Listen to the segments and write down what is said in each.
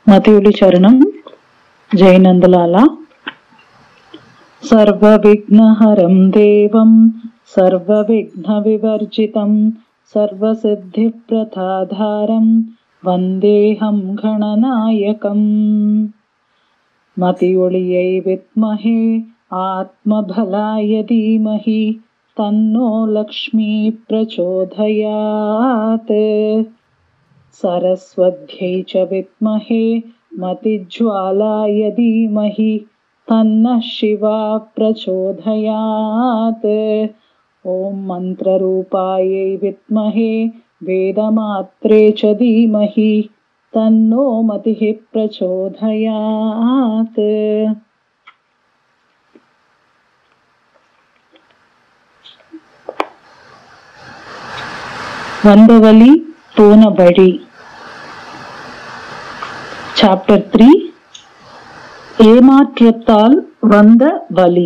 மதியுலி சரணம். ஜெயநந்தலாலா. சர்வ விக்னஹரம் தேவம் சர்வ விக்ன விவர்ஜிதம் சர்வ சித்தி பிரதாதாரம் வந்தேஹம் கணநாயகம். மதியொளியை வித்மஹே ஆத்மபலாய தீமஹி தன்னோ லக்ஷ்மி பிரச்சோதயாத். சரஸ்வத்யை ச வித்மஹே மதிஜ்வாலாய தீமஹி தன்னः சிவா பிரச்சோதயாத். ஓம் மந்த்ரரூபாயை வித்மஹே வேதமாத்ரே ச தீமஹி தன்னோ மதிः பிரச்சோதயாத். வந்த வழி போன வழி. சாப்டர் 3. ஏமாற்றத்தால் வந்த வழி.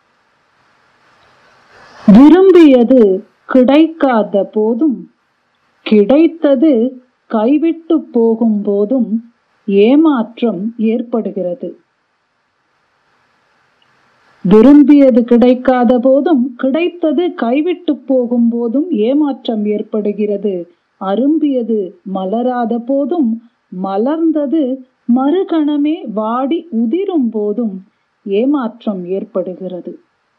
விரும்பியது கிடைக்காத போதும் கிடைத்தது கைவிட்டு போகும் போதும் ஏமாற்றம் ஏற்படுகிறது. விரும்பியது கிடைக்காத போதும் கிடைத்தது கைவிட்டு போகும் போதும் ஏமாற்றம் ஏற்படுகிறது. அரும்பியது மலராத போதும் மலர்ந்தது மறுகணமே வாடி உதிரும் போதும் ஏமாற்றம் ஏற்படுகிறது.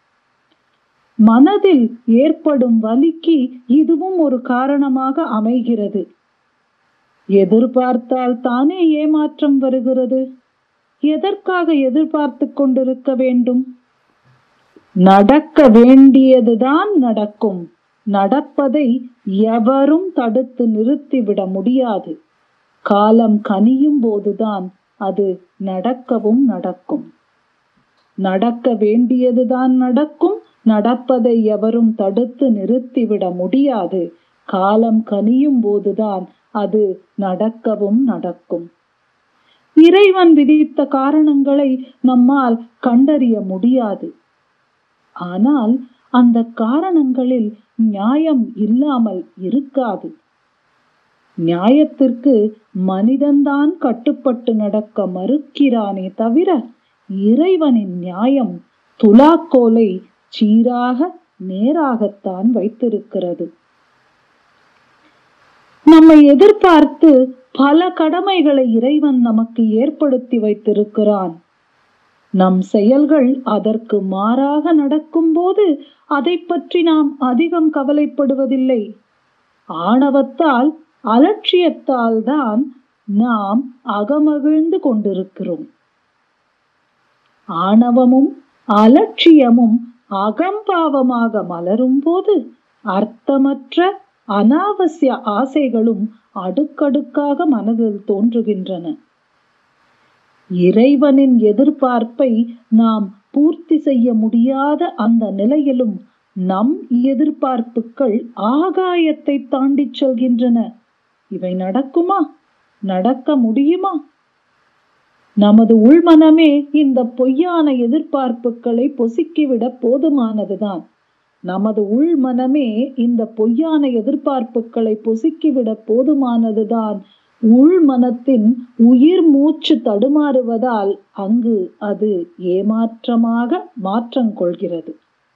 மனதில் ஏற்படும் வலிக்கு இதுவும் ஒரு காரணமாக அமைகிறது. எதிர்பார்த்தால் தானே ஏமாற்றம் வருகிறது. எதற்காக எதிர்பார்த்து கொண்டிருக்க வேண்டும்? நடக்க வேண்டியதுதான் நடக்கும். நடப்பதை எவரும் தடுத்து நிறுத்திவிட முடியாது. காலம் கனியும் போதுதான் அது நடக்கவும் நடக்கும். நடக்க வேண்டியதுதான் நடக்கும். நடப்பதை எவரும் தடுத்து நிறுத்திவிட முடியாது. காலம் கனியும் போதுதான் அது நடக்கவும் நடக்கும். இறைவன் விதித்த காரணங்களை நம்மால் கண்டறிய முடியாது. ஆனால் அந்த காரணங்களில் நியாயம் இல்லாமல் இருக்காது. நியாயத்திற்கு மனிதன்தான் கட்டுப்பட்டு நடக்க மறுக்கிறானே தவிர இறைவனின் நியாயம் துலாக்கோலை சீராக நேராகத்தான் வைத்திருக்கிறது. நம்மை எதிர்பார்த்து பல கடமைகளை இறைவன் நமக்கு ஏற்படுத்தி வைத்திருக்கிறான். நம் செயல்கள் அதற்கு மாறாக நடக்கும் போது அதை பற்றி நாம் அதிகம் கவலைப்படுவதில்லை. ஆணவத்தால் அலட்சியத்தால் தான் நாம் அகமகிழ்ந்து கொண்டிருக்கிறோம். ஆணவமும் அலட்சியமும் அகம்பாவமாக மலரும் போது அர்த்தமற்ற அனாவசிய ஆசைகளும் அடுக்கடுக்காக மனதில் தோன்றுகின்றன. இறைவனின் எதிர்பார்ப்பை நாம் பூர்த்தி செய்ய முடியாத அந்த நிலையிலும் நம் எதிர்பார்ப்புகள் ஆகாயத்தை தாண்டி செல்கின்றன. இவை நடக்குமா? நடக்க முடியுமா? நமது உள்மனமே இந்த பொய்யான எதிர்பார்ப்புகளை பொசுக்கிவிட போதுமானதுதான். நமது உள்மனமே இந்த பொய்யான எதிர்பார்ப்புகளை பொசுக்கிவிட போதுமானதுதான். உள்மனத்தின் உயிர் மூச்சு தடுமாறுவதால் அங்கு அது ஏமாற்றமாக மாற்றம் கொள்கிறது.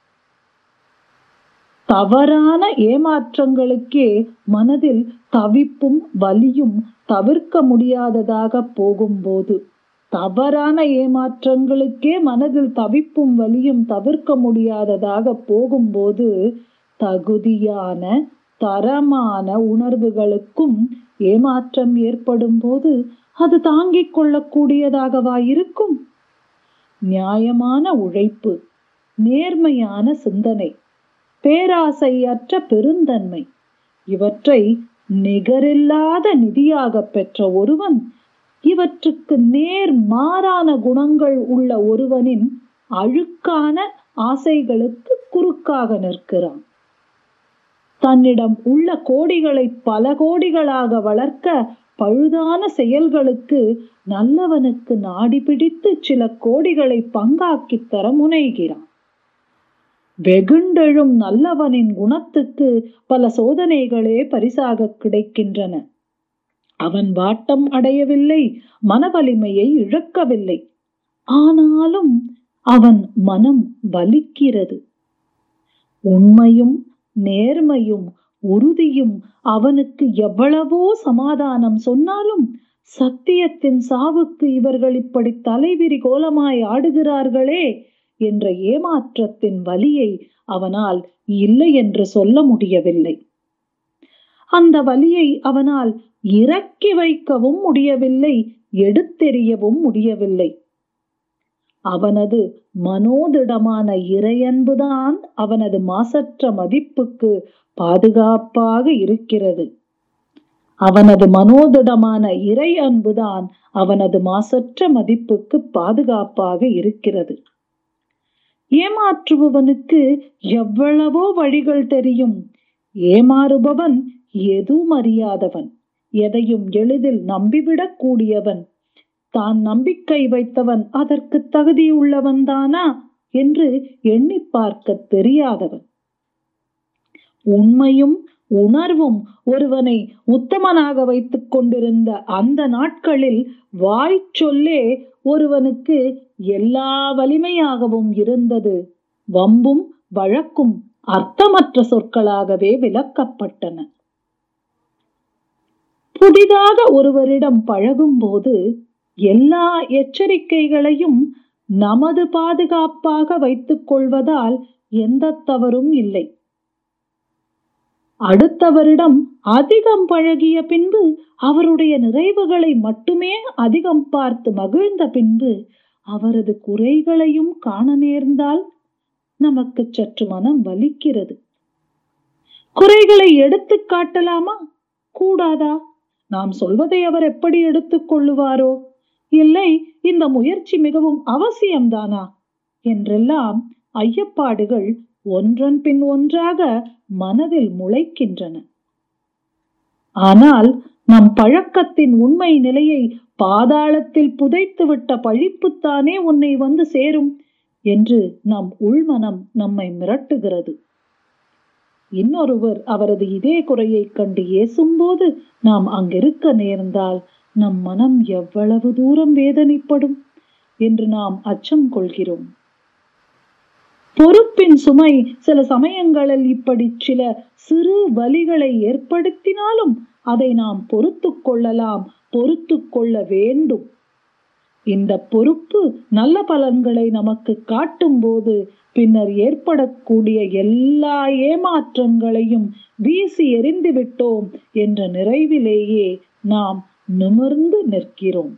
தவறான ஏமாற்றங்களுக்கே மனதில் தவிப்பும் வலியும் தவிர்க்க முடியாததாக போகும்போது, தவறான ஏமாற்றங்களுக்கே மனதில் தவிப்பும் வலியும் தவிர்க்க முடியாததாக போகும்போது தகுதியான தரமான உணர்வுகளுக்கும் ஏமாற்றம் ஏற்படும் போது அது தாங்கிக் கொள்ளக்கூடியதாகவா இருக்கும்? நியாயமான உழைப்பு, நேர்மையான சிந்தனை, பேராசையற்ற பெருந்தன்மை இவற்றை நிகரில்லாத நிதியாக பெற்ற ஒருவன் இவற்றுக்கு நேர் மாறான குணங்கள் உள்ள ஒருவனின் அழுக்கான ஆசைகளுக்கு குறுக்காக நிற்கிறான். தன்னிடம் உள்ள கோடிகளை பல கோடிகளாக வளர்க்க பழுதான செயல்களுக்கு நல்லவனுக்கு நாடி பிடித்து சில கோடிகளை பங்காக்கி தர முனைகிறான். வெகுண்டெழும் நல்லவனின் குணத்துக்கு பல சோதனைகளே பரிசாக கிடைக்கின்றன. அவன் வாட்டம் அடையவில்லை, மனவலிமையை இழக்கவில்லை. ஆனாலும் அவன் மனம் வலிக்கிறது. உண்மையும் நேர்மையும் உறுதியும் அவனுக்கு எவ்வளவோ சமாதானம் சொன்னாலும் சத்தியத்தின் சாவுக்கு இவர்கள் இப்படி தலைவிரி கோலமாய் ஆடுகிறார்களே என்ற ஏமாற்றத்தின் வலியை அவனால் இல்லை என்று சொல்ல முடியவில்லை. அந்த வலியை அவனால் இறக்கி வைக்கவும் முடியவில்லை, எடுத்தெறியவும் முடியவில்லை. அவனது மனோதிடமான இறையன்புதான் அவனது மாசற்ற மதிப்புக்கு பாதுகாப்பாக இருக்கிறது. அவனது மனோதிடமான இறை அன்புதான் அவனது மாசற்ற மதிப்புக்கு பாதுகாப்பாக இருக்கிறது. ஏமாற்றுபவனுக்கு எவ்வளவோ வழிகள் தெரியும். ஏமாறுபவன் எதுவும் அறியாதவன், எதையும் எளிதில் நம்பிவிடக் கூடியவன். தான் நம்பிக்கை வைத்தவன் அதற்கு தகுதியுள்ளவன் தானா என்று எண்ணி பார்க்க தெரியாதவன். உண்மையும் உணர்வும் ஒருவனை உத்தமனாக வைத்துக் கொண்டிருந்த அந்த நாட்களில் வாய் சொல்லே ஒருவனுக்கு எல்லா வலிமையாகவும் இருந்தது. வம்பும் வழக்கும் அர்த்தமற்ற சொற்களாகவே விளக்கப்பட்டன. புதிதாக ஒருவரிடம் பழகும் போது எல்லா எச்சரிக்கைகளையும் நமது பாதுகாப்பாக வைத்துக் கொள்வதால் எந்த தவறும் இல்லை. அடுத்தவரிடம் அதிகம் பழகிய பின்பு அவருடைய நிறைவுகளை மட்டுமே அதிகம் பார்த்து மகிழ்ந்த பின்பு அவரது குறைகளையும் காண நேர்ந்தால் நமக்கு சற்று மனம் வலிக்கிறது. குறைகளை எடுத்து காட்டலாமா, கூடாதா? நாம் சொல்வதை அவர் எப்படி எடுத்துக் கொள்ளுவாரோ? இல்லை, இந்த முயற்சி மிகவும் அவசியம்தானா என்றெல்லாம் ஐயப்பாடுகள் ஒன்றன் பின் ஒன்றாக மனதில் முளைக்கின்றன. ஆனால் நம் பழக்கத்தின் உண்மை நிலையை பாதாளத்தில் புதைத்துவிட்ட பழிப்புத்தானே உன்னை வந்து சேரும் என்று நம் உள்மனம் நம்மை மிரட்டுகிறது. இன்னொருவர் அவரது இதே குறையை கண்டு ஏசும்போது நாம் அங்கிருக்க நேர்ந்தால் நம் மனம் எவ்வளவு தூரம் வேதனைப்படும் என்று நாம் அச்சம் கொள்கிறோம். பொறுப்பின் சுமை சில சமயங்களில் இப்படி சில சிறு வலிகளை ஏற்படுத்தினாலும் அதை நாம் பொறுத்து கொள்ளலாம், பொறுத்து கொள்ள வேண்டும். இந்த பொறுப்பு நல்ல பலன்களை நமக்கு காட்டும் போது பின்னர் ஏற்படக்கூடிய எல்லா ஏமாற்றங்களையும் வீசி எறிந்து விட்டோம் என்ற நிறைவிலேயே நாம் நிமிர்ந்து நிற்கிறோம்.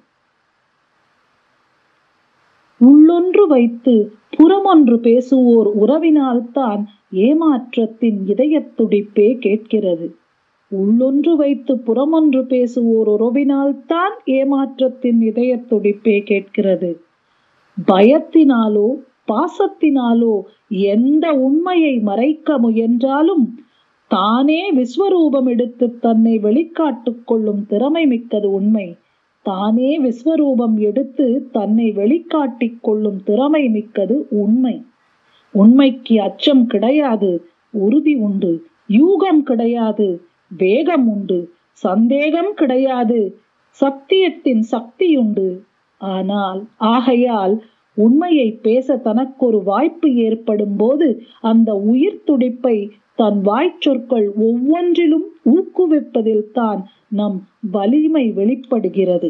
உள்ளொன்று வைத்து புறமொன்று பேசுவோர் உறவினால்தான் ஏமாற்றத்தின் இதயத் துடிப்பே கேட்கிறது. உள்ளொன்று வைத்து புறமொன்று பேசுவோர் உறவினால்தான் ஏமாற்றத்தின் இதயத் துடிப்பே கேட்கிறது. பயத்தினாலோ பாசத்தினாலோ எந்த உண்மையை மறைக்க முயன்றாலும் தானே விஸ்வரூபம் எடுத்து தன்னை வெளிக்காட்டுக் கொள்ளும் திறமை மிக்கது உண்மை. தானே விஸ்வரூபம் எடுத்து தன்னை வெளிக்காட்டிக் கொள்ளும் திறமை மிக்கது உண்மை. உண்மைக்கு அச்சம் கிடையாது, உறுதி உண்டு. யூகம் கிடையாது, வேகம் உண்டு. சந்தேகம் கிடையாது, சத்தியத்தின் சக்தியுண்டு. ஆனால் ஆகையால் உண்மையை பேச தனக்கொரு வாய்ப்பு ஏற்படும் போது அந்த உயிர் துடிப்பை தன் வாய்ச்சொற்கள் ஒவ்வொன்றிலும் ஊக்குவிப்பதில் தான் நம் வலிமை வெளிப்படுகிறது.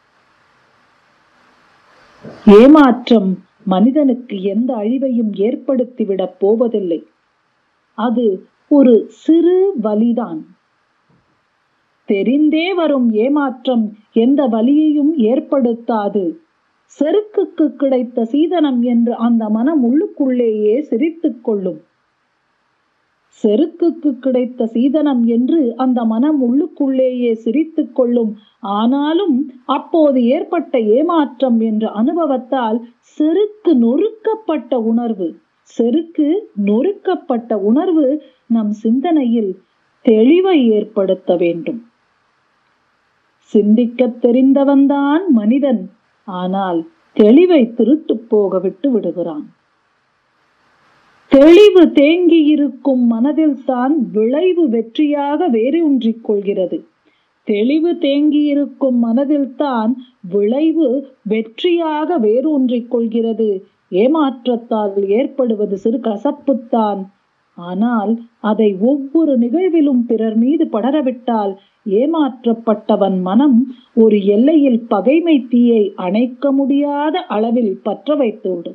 ஏமாற்றம் மனிதனுக்கு எந்த அழிவையும் ஏற்படுத்திவிடப் போவதில்லை. அது ஒரு சிறு வலிதான். தெரிந்தே வரும் ஏமாற்றம் எந்த வலியையும் ஏற்படுத்தாது. செருக்குக்கு கிடைத்த சீதனம் என்று அந்த மனம் உள்ளுக்குள்ளேயே சிரித்துக் கொள்ளும். செருக்குக்கு கிடைத்த சீதனம் என்று அந்த மனம் உள்ளுக்குள்ளேயே சிரித்துக் கொள்ளும். ஆனாலும் அப்போது ஏற்பட்ட ஏமாற்றம் என்ற அனுபவத்தால் செருக்கு நொறுக்கப்பட்ட உணர்வு நம் சிந்தனையில் தெளிவை ஏற்படுத்த வேண்டும். சிந்திக்க தெரிந்தவன்தான் மனிதன். ஆனால் தெளிவை திருட்டு போக விட்டு விடுகிறான். தெளிவு தேங்கி இருக்கும் மனதில் தான் விளைவு வெற்றியாக வேரூன்றிக் கொள்கிறது. தெளிவு தேங்கியிருக்கும் மனதில்தான் விளைவு வெற்றியாக வேரூன்றிக் கொள்கிறது. ஏமாற்றத்தால் ஏற்படுவது சிறு கசப்புத்தான். ஆனால் அதை ஒவ்வொரு நிகழ்விலும் பிறர் மீது படரவிட்டால் ஏமாற்றப்பட்டவன் மனம் ஒரு எல்லையில் பகைமை தீயை அணைக்க முடியாத அளவில் பற்ற வைத்துவிடும்.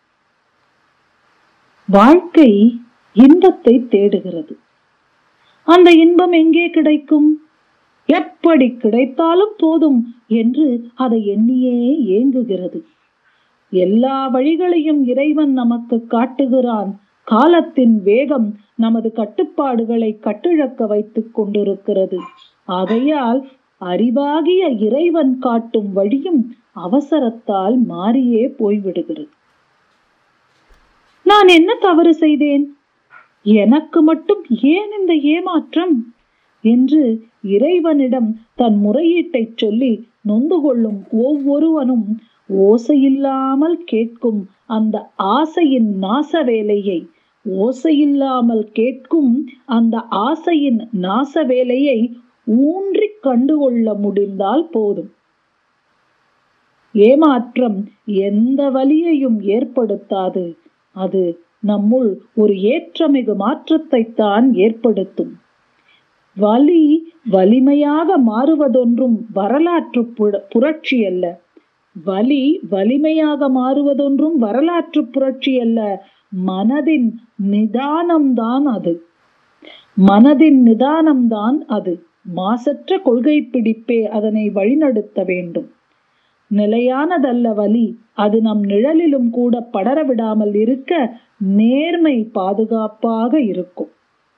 வாழ்க்கை இன்பத்தை தேடுகிறது. அந்த இன்பம் எங்கே கிடைக்கும்? எப்படி கிடைத்தாலும் போதும் என்று அதை எண்ணியே ஏங்குகிறது. எல்லா வழிகளையும் இறைவன் நமக்கு காட்டுகிறான். காலத்தின் வேகம் நமது கட்டுப்பாடுகளை கட்டிழக்க வைத்துக் கொண்டிருக்கிறது. ஆகையால் அறிவாகிய இறைவன் காட்டும் வழியும் அவசரத்தால் மாறியே போய்விடுகிறது. நான் என்ன தவறு செய்தேன்? எனக்கு மட்டும் ஏன் இந்த ஏமாற்றம் என்று இறைவனிடம் தன் முறையீட்டை சொல்லி நொந்து கொள்ளும் ஒவ்வொருவனும் ஓசையில்லாமல் கேட்கும் அந்த ஆசையின் நாச வேலையை ஊன்றி கண்டுகொள்ள முடிந்தால் போதும். ஏமாற்றம் எந்த வலியையும் ஏற்படுத்தாது. அது நம்முள் ஒரு ஏற்றமிகு மாற்றத்தை தான் ஏற்படுத்தும். வலி வலிமையாக மாறுவதொன்றும் வரலாற்று புரட்சி அல்ல. வலி வலிமையாக மாறுவதொன்றும் வரலாற்று புரட்சி அல்ல. மனதின் நிதானம்தான் அது. மனதின் நிதானம்தான் அது. மாசற்ற கொள்கை பிடிப்பே அதனை வழிநடத்த வேண்டும். நிலையானதல்ல வலி. அது நம் நிழலிலும் கூட படர விடாமல் இருக்க நேர்மை பாதுகாப்பாக இருக்கும்.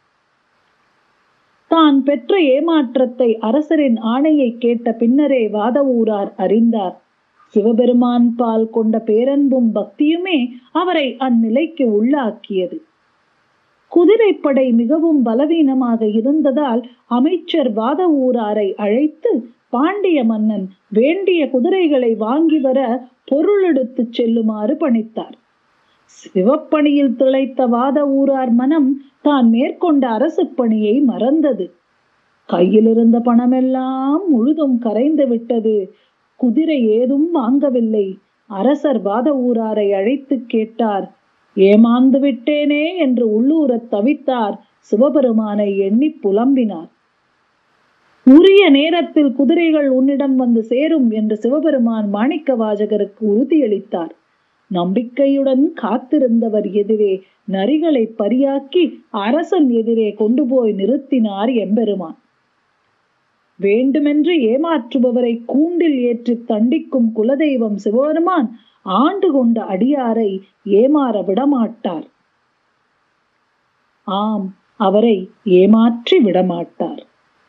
தான் பெற்ற ஏமாற்றத்தை அரசரின் ஆணையை கேட்ட பின்னரே வாதவூரார் அறிந்தார். சிவபெருமான் பால் கொண்ட பேரன்பும் பக்தியுமே அவரை அந்நிலைக்கு உள்ளாக்கியது. குதிரைப்படை மிகவும் பலவீனமாக இருந்ததால் அமைச்சர் வாதவூராரை அழைத்து பாண்டிய மன்னன் வேண்டிய குதிரைகளை வாங்கி வர பொருள் எடுத்து செல்லுமாறு பணித்தார். சிவப்பணியில் திளைத்த வாதவூரார் மனம் தான் மேற்கொண்ட அரசு பணியை மறந்தது. கையில் இருந்த பணமெல்லாம் முழுதும் கரைந்து விட்டது. குதிரை ஏதும் வாங்கவில்லை. அரசர் வாதவூராரை அழைத்து கேட்டார். ஏமாந்து விட்டேனே என்று உள்ளூர தவித்தார். சிவபெருமானை எண்ணி புலம்பினார். உரிய நேரத்தில் குதிரைகள் உன்னிடம் வந்து சேரும் என்று சிவபெருமான் மாணிக்க வாசகருக்கு உறுதியளித்தார். நம்பிக்கையுடன் காத்திருந்தவர் எதிரே நரிகளை பரியாக்கி அரசன் எதிரே கொண்டு போய் நிறுத்தினார் எம்பெருமான். வேண்டுமென்று ஏமாற்றுபவரை கூண்டில் ஏற்றி தண்டிக்கும் குலதெய்வம் சிவபெருமான் ஆண்டு கொண்ட அடியாரை ஏமாற விடமாட்டார். ஆம், அவரை ஏமாற்றி விடமாட்டார்.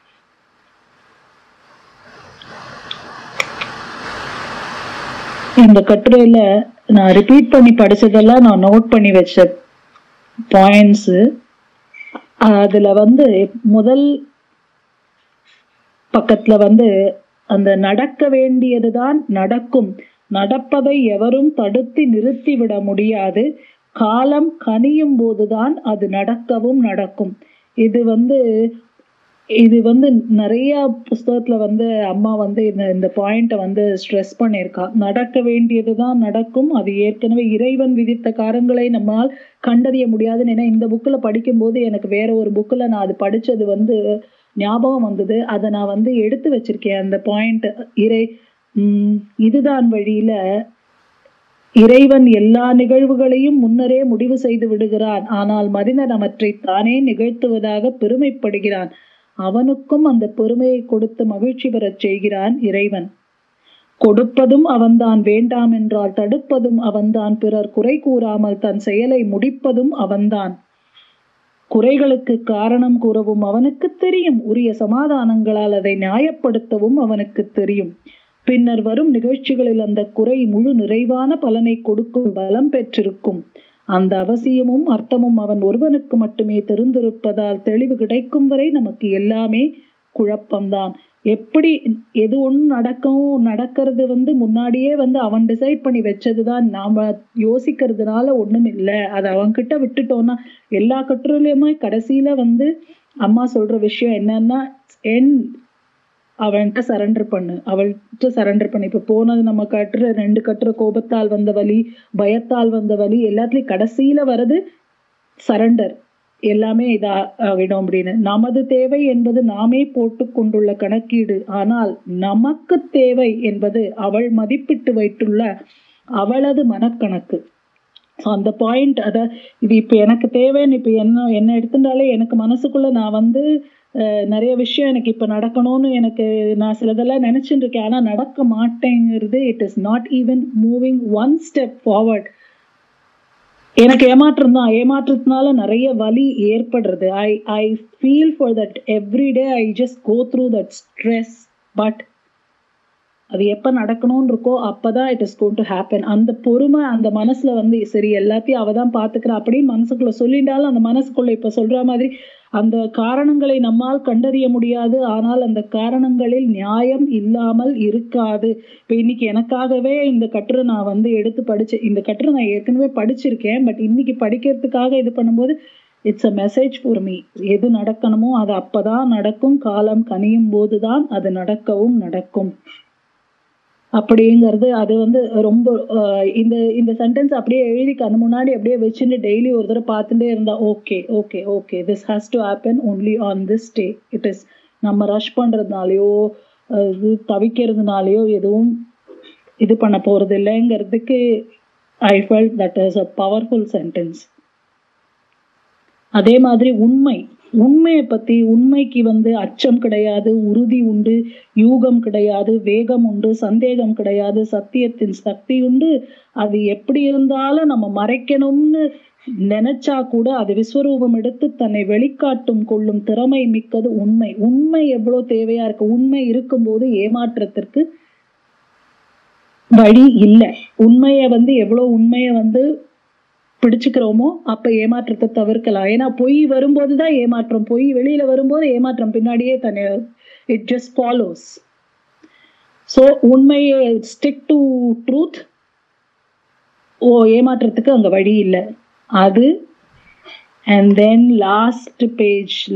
இந்த கட்டுரையில நான் ரிப்பீட் பண்ணி படிச்சதெல்லாம் நான் நோட் பண்ணி வச்ச பாயிண்ட்ஸ். அதுல முதல் பக்கத்துல அந்த நடக்க வேண்டியதுதான் நடக்கும், நடப்பதை எவரும் தடுத்து நிறுத்திவிட முடியாது, காலம் கனியும் போதுதான் அது நடக்கவும் நடக்கும். இது நிறைய புஸ்தகத்துல அம்மா இந்த பாயிண்ட ஸ்ட்ரெஸ் பண்ணியிருக்கா. நடக்க வேண்டியதுதான் நடக்கும், அது ஏற்கனவே இறைவன் விதித்த காரங்களை நம்மால் கண்டறிய முடியாதுன்னு. ஏன்னா இந்த புக்ல படிக்கும் போது எனக்கு வேற ஒரு புக்ல நான் அது படிச்சது ஞாபகம் வந்தது. அதை நான் எடுத்து வச்சிருக்கேன் அந்த பாயிண்ட். இதுதான் வழியில இறைவன் எல்லா நிகழ்வுகளையும் முன்னரே முடிவு செய்து விடுகிறான். ஆனால் மனிதன் அவற்றை தானே நிகழ்த்துவதாக பெருமைப்படுகிறான். அவனுக்கும் அந்த பெருமையை கொடுத்து மகிழ்ச்சி பெறச் செய்கிறான் இறைவன். கொடுப்பதும் அவன்தான், வேண்டாம் என்றால் தடுப்பதும் அவன்தான், பிறர் குறை கூறாமல் தன் செயலை முடிப்பதும் அவன்தான். குறைகளுக்கு காரணம் கூறவும் அவனுக்கு தெரியும், உரிய சமாதானங்களால் அதை நியாயப்படுத்தவும் அவனுக்கு தெரியும். பின்னர் வரும் நிகழ்ச்சிகளில் அந்த குறை முழு நிறைவான பலனை கொடுக்கும் பலம் பெற்றிருக்கும். அந்த அவசியமும் அர்த்தமும் அவன் ஒருவனுக்கு மட்டுமே தெரிந்திருப்பதால் தெளிவு கிடைக்கும் வரை நமக்கு எல்லாமே குழப்பம்தான். எப்படி எது ஒண்ணு நடக்கிறது முன்னாடியே அவன் டிசைட் பண்ணி வச்சதுதான். நாம யோசிக்கிறதுனால ஒண்ணும் இல்லை. அதை அவன்கிட்ட விட்டுட்டோம்னா எல்லா கட்டுரையிலுமே கடைசியில அம்மா சொல்ற விஷயம் என்னன்னா, அவன்கிட்ட சரண்டர் பண்ணு, அவள்கிட்ட சரண்டர் பண்ணு. இப்ப போனது நம்ம கட்டுற 2 கட்டுற கோபத்தால் வந்த வலி, பயத்தால் வந்த வலி, எல்லாத்துலயும் கடைசியில வர்றது சரண்டர். எல்லாமே இதாகிடும் அப்படின்னு. நமது தேவை என்பது நாமே போட்டு கொண்டுள்ள கணக்கீடு, ஆனால் நமக்கு தேவை என்பது அவள் மதிப்பிட்டு வைத்துள்ள அவளது மனக்கணக்கு. அந்த பாயிண்ட், இது இப்ப எனக்கு தேவைன்னு இப்ப என்ன எடுத்துட்டாலே எனக்கு மனசுக்குள்ள நான் நிறைய விஷயம் எனக்கு இப்ப நடக்கணும்னு நான் சிலதெல்லாம் நினைச்சுட்டு இருக்கேன், ஆனா நடக்க மாட்டேங்கிறது. It is not even moving one step forward. எனக்கு ஏமாற்றம் தான், ஏமாற்றத்தினால நிறைய வலி ஏற்படுறது. I feel for that every day. I just go through that stress. But அது எப்ப நடக்கணும்னு இருக்கோ அப்பதான் it is going to happen. அந்த பொறுமை அந்த மனசுல சரி எல்லாத்தையும் அவதான் பாத்துக்கிறா அப்படின்னு மனசுக்குள்ள சொல்லிட்டாலும், அந்த மனசுக்குள்ள இப்ப சொல்ற மாதிரி அந்த காரணங்களை நம்மால் கண்டறிய முடியாது. ஆனால் அந்த காரணங்களில் நியாயம் இல்லாமல் இருக்காது. இப்ப இன்னைக்கு எனக்காகவே இந்த கட்டுரை நான் எடுத்து படிச்சேன். இந்த கட்டுரை நான் ஏற்கனவே படிச்சிருக்கேன், பட் இன்னைக்கு படிக்கிறதுக்காக இது பண்ணும்போது it's a message for me. எது நடக்கணுமோ அது அப்பதான் நடக்கும். காலம் கனியும் போதுதான் அது நடக்கவும் நடக்கும் அப்படிங்கிறது. அது ரொம்ப இந்த சென்டென்ஸ் அப்படியே எழுதி கண்ணு முன்னாடி அப்படியே வச்சுட்டு டெய்லி ஒரு தடவை பார்த்துட்டே இருந்தா okay okay okay this has to happen only on this day. It is நம்ம ரஷ் பண்றதுனாலயோ தவிக்கிறதுனாலயோ எதுவும் இது பண்ண போறது இல்லைங்கிறதுக்கு I felt that is a powerful sentence. அதே மாதிரி உண்மையை பத்தி, உண்மைக்கு அச்சம் கிடையாது, உறுதி உண்டு, யூகம் கிடையாது, வேகம் உண்டு, சந்தேகம் கிடையாது, சத்தியத்தின் சக்தி உண்டு. அது எப்படி இருந்தாலும் நம்ம மறைக்கணும்னு நினைச்சா கூட அது விஸ்வரூபம் எடுத்து தன்னை வெளிக்காட்டும் கொள்ளும் திறமை மிக்கது உண்மை. உண்மை எவ்வளவு தேவையா இருக்கு. உண்மை இருக்கும்போது ஏமாற்றத்திற்கு வழி இல்லை. உண்மைய எவ்வளவு உண்மைய பிடிச்சுக்கிறோமோ அப்ப ஏமாற்றத்தை தவிர்க்கலாம். ஏன்னா பொய் வரும்போதுதான் ஏமாற்றம். பொய் வெளியில வரும்போது ஏமாற்றம் பின்னாடியே தன்னை இட் ஜஸ்ட் ஃபாலோஸ். சோ உண்மையை ஸ்டிக் டு ட்ரூத். ஏமாற்றத்துக்கு அங்க வழி இல்லை அது. அண்ட் தென் லாஸ்ட் பேஜ்ல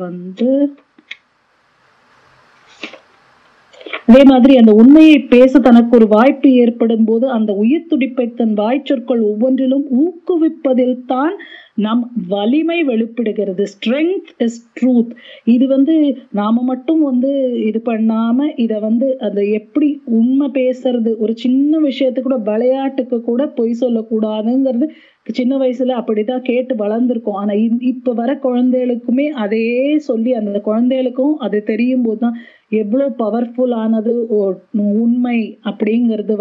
அதே மாதிரி அந்த உண்மையை பேச தனக்கு ஒரு வாய்ப்பு ஏற்படும் போது அந்த உயிர் துடிப்பை தன் வாய்ச்சொற்கள் ஒவ்வொன்றிலும் ஊக்குவிப்பதில் தான் நம் வலிமை வெளிப்படுகிறது. Strength is truth. இது நாம மட்டும் இது பண்ணாம இத அதை எப்படி உண்மை பேசுறது, ஒரு சின்ன விஷயத்துக்கு கூட விளையாட்டுக்கு கூட பொய் சொல்லக்கூடாதுங்கிறது சின்ன வயசுல அப்படிதான் கேட்டு வளர்ந்துருக்கோம். ஆனா இப்ப வர குழந்தைகளுக்குமே அதே சொல்லி அந்த குழந்தைகளுக்கும் அது தெரியும் போதுதான் எவ்வளவு பவர்ஃபுல் ஆனது உண்மை அப்படிங்கிறது.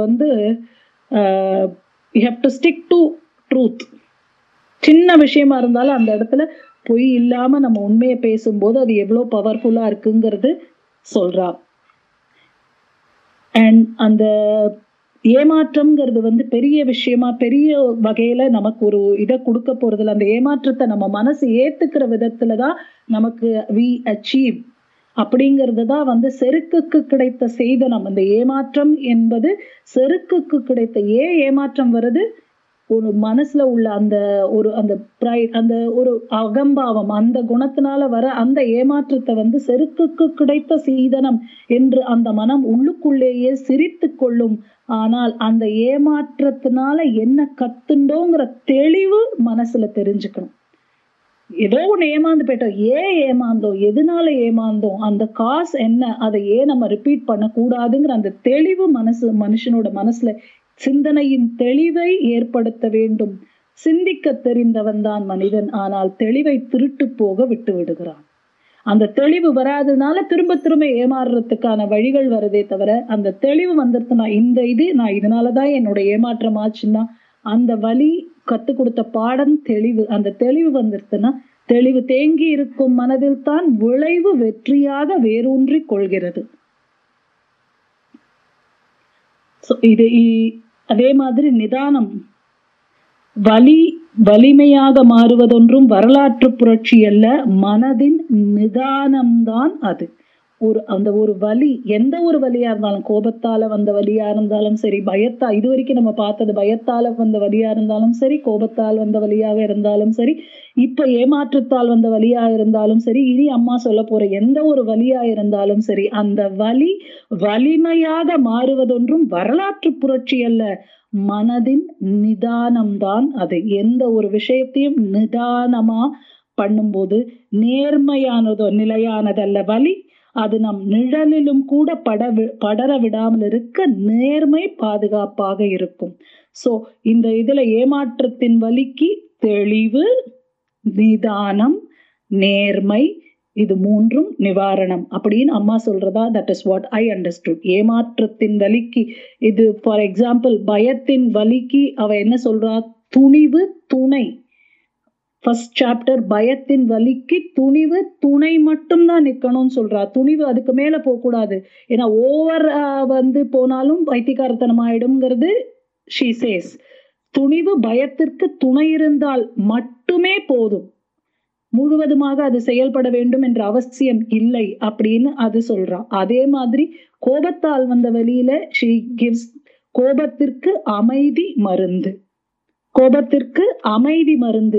you have to stick to truth. சின்ன விஷயமா இருந்தாலும் அந்த இடத்துல பொய் இல்லாம நம்ம உண்மையை பேசும்போது அது எவ்வளவு பவர்ஃபுல்லா இருக்குங்கிறது சொல்றா. அண்ட் அந்த ஏமாற்றம்ங்கிறது பெரிய விஷயமா பெரிய வகையில நமக்கு ஒரு இதை கொடுக்க போறதில்ல. அந்த ஏமாற்றத்தை நம்ம மனசு ஏத்துக்கிற விதத்துலதான் நமக்கு we achieve அப்படிங்கிறது தான் செருக்குக்கு கிடைத்த செய்தனம். அந்த ஏமாற்றம் என்பது செருக்குக்கு கிடைத்த ஏமாற்றம் வருது. ஒரு மனசுல உள்ள அந்த பிரைட், அந்த ஒரு அகம்பாவம், அந்த குணத்தினால வர அந்த ஏமாற்றத்தை செருக்குக்கு கிடைத்த சீதனம் என்று அந்த மனம் உள்ளுக்குள்ளேயே சிரித்து கொள்ளும். ஆனால் அந்த ஏமாற்றத்தினால என்ன கத்துண்டோங்கிற தெளிவு மனசுல தெரிஞ்சுக்கணும். ஏதோ ஒண்ணு ஏமாந்து போயிட்டோம், ஏன் ஏமாந்தோம், எதனால ஏமாந்தோம், அந்த காசு என்ன, அதை ஏன் நம்ம ரிப்பீட் பண்ண கூடாதுங்கிற அந்த தெளிவு மனுஷனோட மனசுல சிந்தனையின் தெளிவை ஏற்படுத்த வேண்டும். சிந்திக்க தெரிந்தவன் தான் மனிதன், ஆனால் தெளிவை திருட்டு போக விட்டு விடுகிறான். அந்த தெளிவு வராதனால திரும்ப திரும்ப ஏமாறுறதுக்கான வழிகள் வருதே தவிர, அந்த தெளிவு வந்துருச்சுன்னா நான் இதனாலதான் என்னோட ஏமாற்றம் ஆச்சுன்னா அந்த வழி கத்து கொடுத்த பாடம் தெளிவு. அந்த தெளிவு வந்துருச்சுன்னா தெளிவு தேங்கி இருக்கும் மனதில் தான் விளைவு வெற்றியாக வேரூன்றி கொள்கிறது. இது அதே மாதிரி நிதானம். வலிமையாக மாறுவதொன்றும் வரலாற்று புரட்சி அல்ல, மனதின் நிதானம்தான் அது. அந்த ஒரு வலி, எந்த ஒரு வலியா இருந்தாலும், கோபத்தால வந்த வலியா இருந்தாலும் சரி, இது வரைக்கும் நம்ம பார்த்தது பயத்தால வந்த வலியா இருந்தாலும் சரி, கோபத்தால் வந்த வலியாக இருந்தாலும் சரி, இப்ப ஏமாற்றத்தால் வந்த வலியா இருந்தாலும் சரி, இனி அம்மா சொல்ல போற எந்த ஒரு வலியா இருந்தாலும் சரி, அந்த வலி வலிமையாக மாறுவதொன்றும் வரலாற்று புரட்சி அல்ல, மனதின் நிதானம்தான் அது. எந்த ஒரு விஷயத்தையும் நிதானமா பண்ணும்போது நேர்மையானதோ நிலையானதல்ல வலி, அது நம் நிழலிலும் கூட படர விடாமல் இருக்க நேர்மை பாதுகாப்பாக இருக்கும். சோ இந்த இதுல ஏமாற்றத்தின் வலிக்கு தெளிவு, நிதானம், நேர்மை, இது மூன்றும் நிவாரணம் அப்படின்னு அம்மா சொல்றதா. That is what I understood. ஏமாற்றத்தின் வலிக்கு இது ஃபார் எக்ஸாம்பிள் பயத்தின் வலிக்கு அவ என்ன சொல்றா, துணிவு துணை. ஃபர்ஸ்ட் சாப்டர் பயத்தின் வலிக்கு துணிவு துணை மட்டும்தான் நிக்கணும்னு சொல்றா. துணிவு அதுக்கு மேல போக கூடாது, ஏன்னா ஓவர் போனாலும் பைத்தியக்காரத்தனம் ஆயிடும்ங்கிறது she says. துணிவு பயத்திற்கு துணை இருந்தால் மட்டுமே போதும், முழுவதுமாக அது செயல்பட வேண்டும் என்ற அவசியம் இல்லை அப்படின்னு அது சொல்றா. அதே மாதிரி கோபத்தால் வந்த வழியில she gives கோபத்திற்கு அமைதி மருந்து. கோபத்திற்கு அமைதி மருந்து.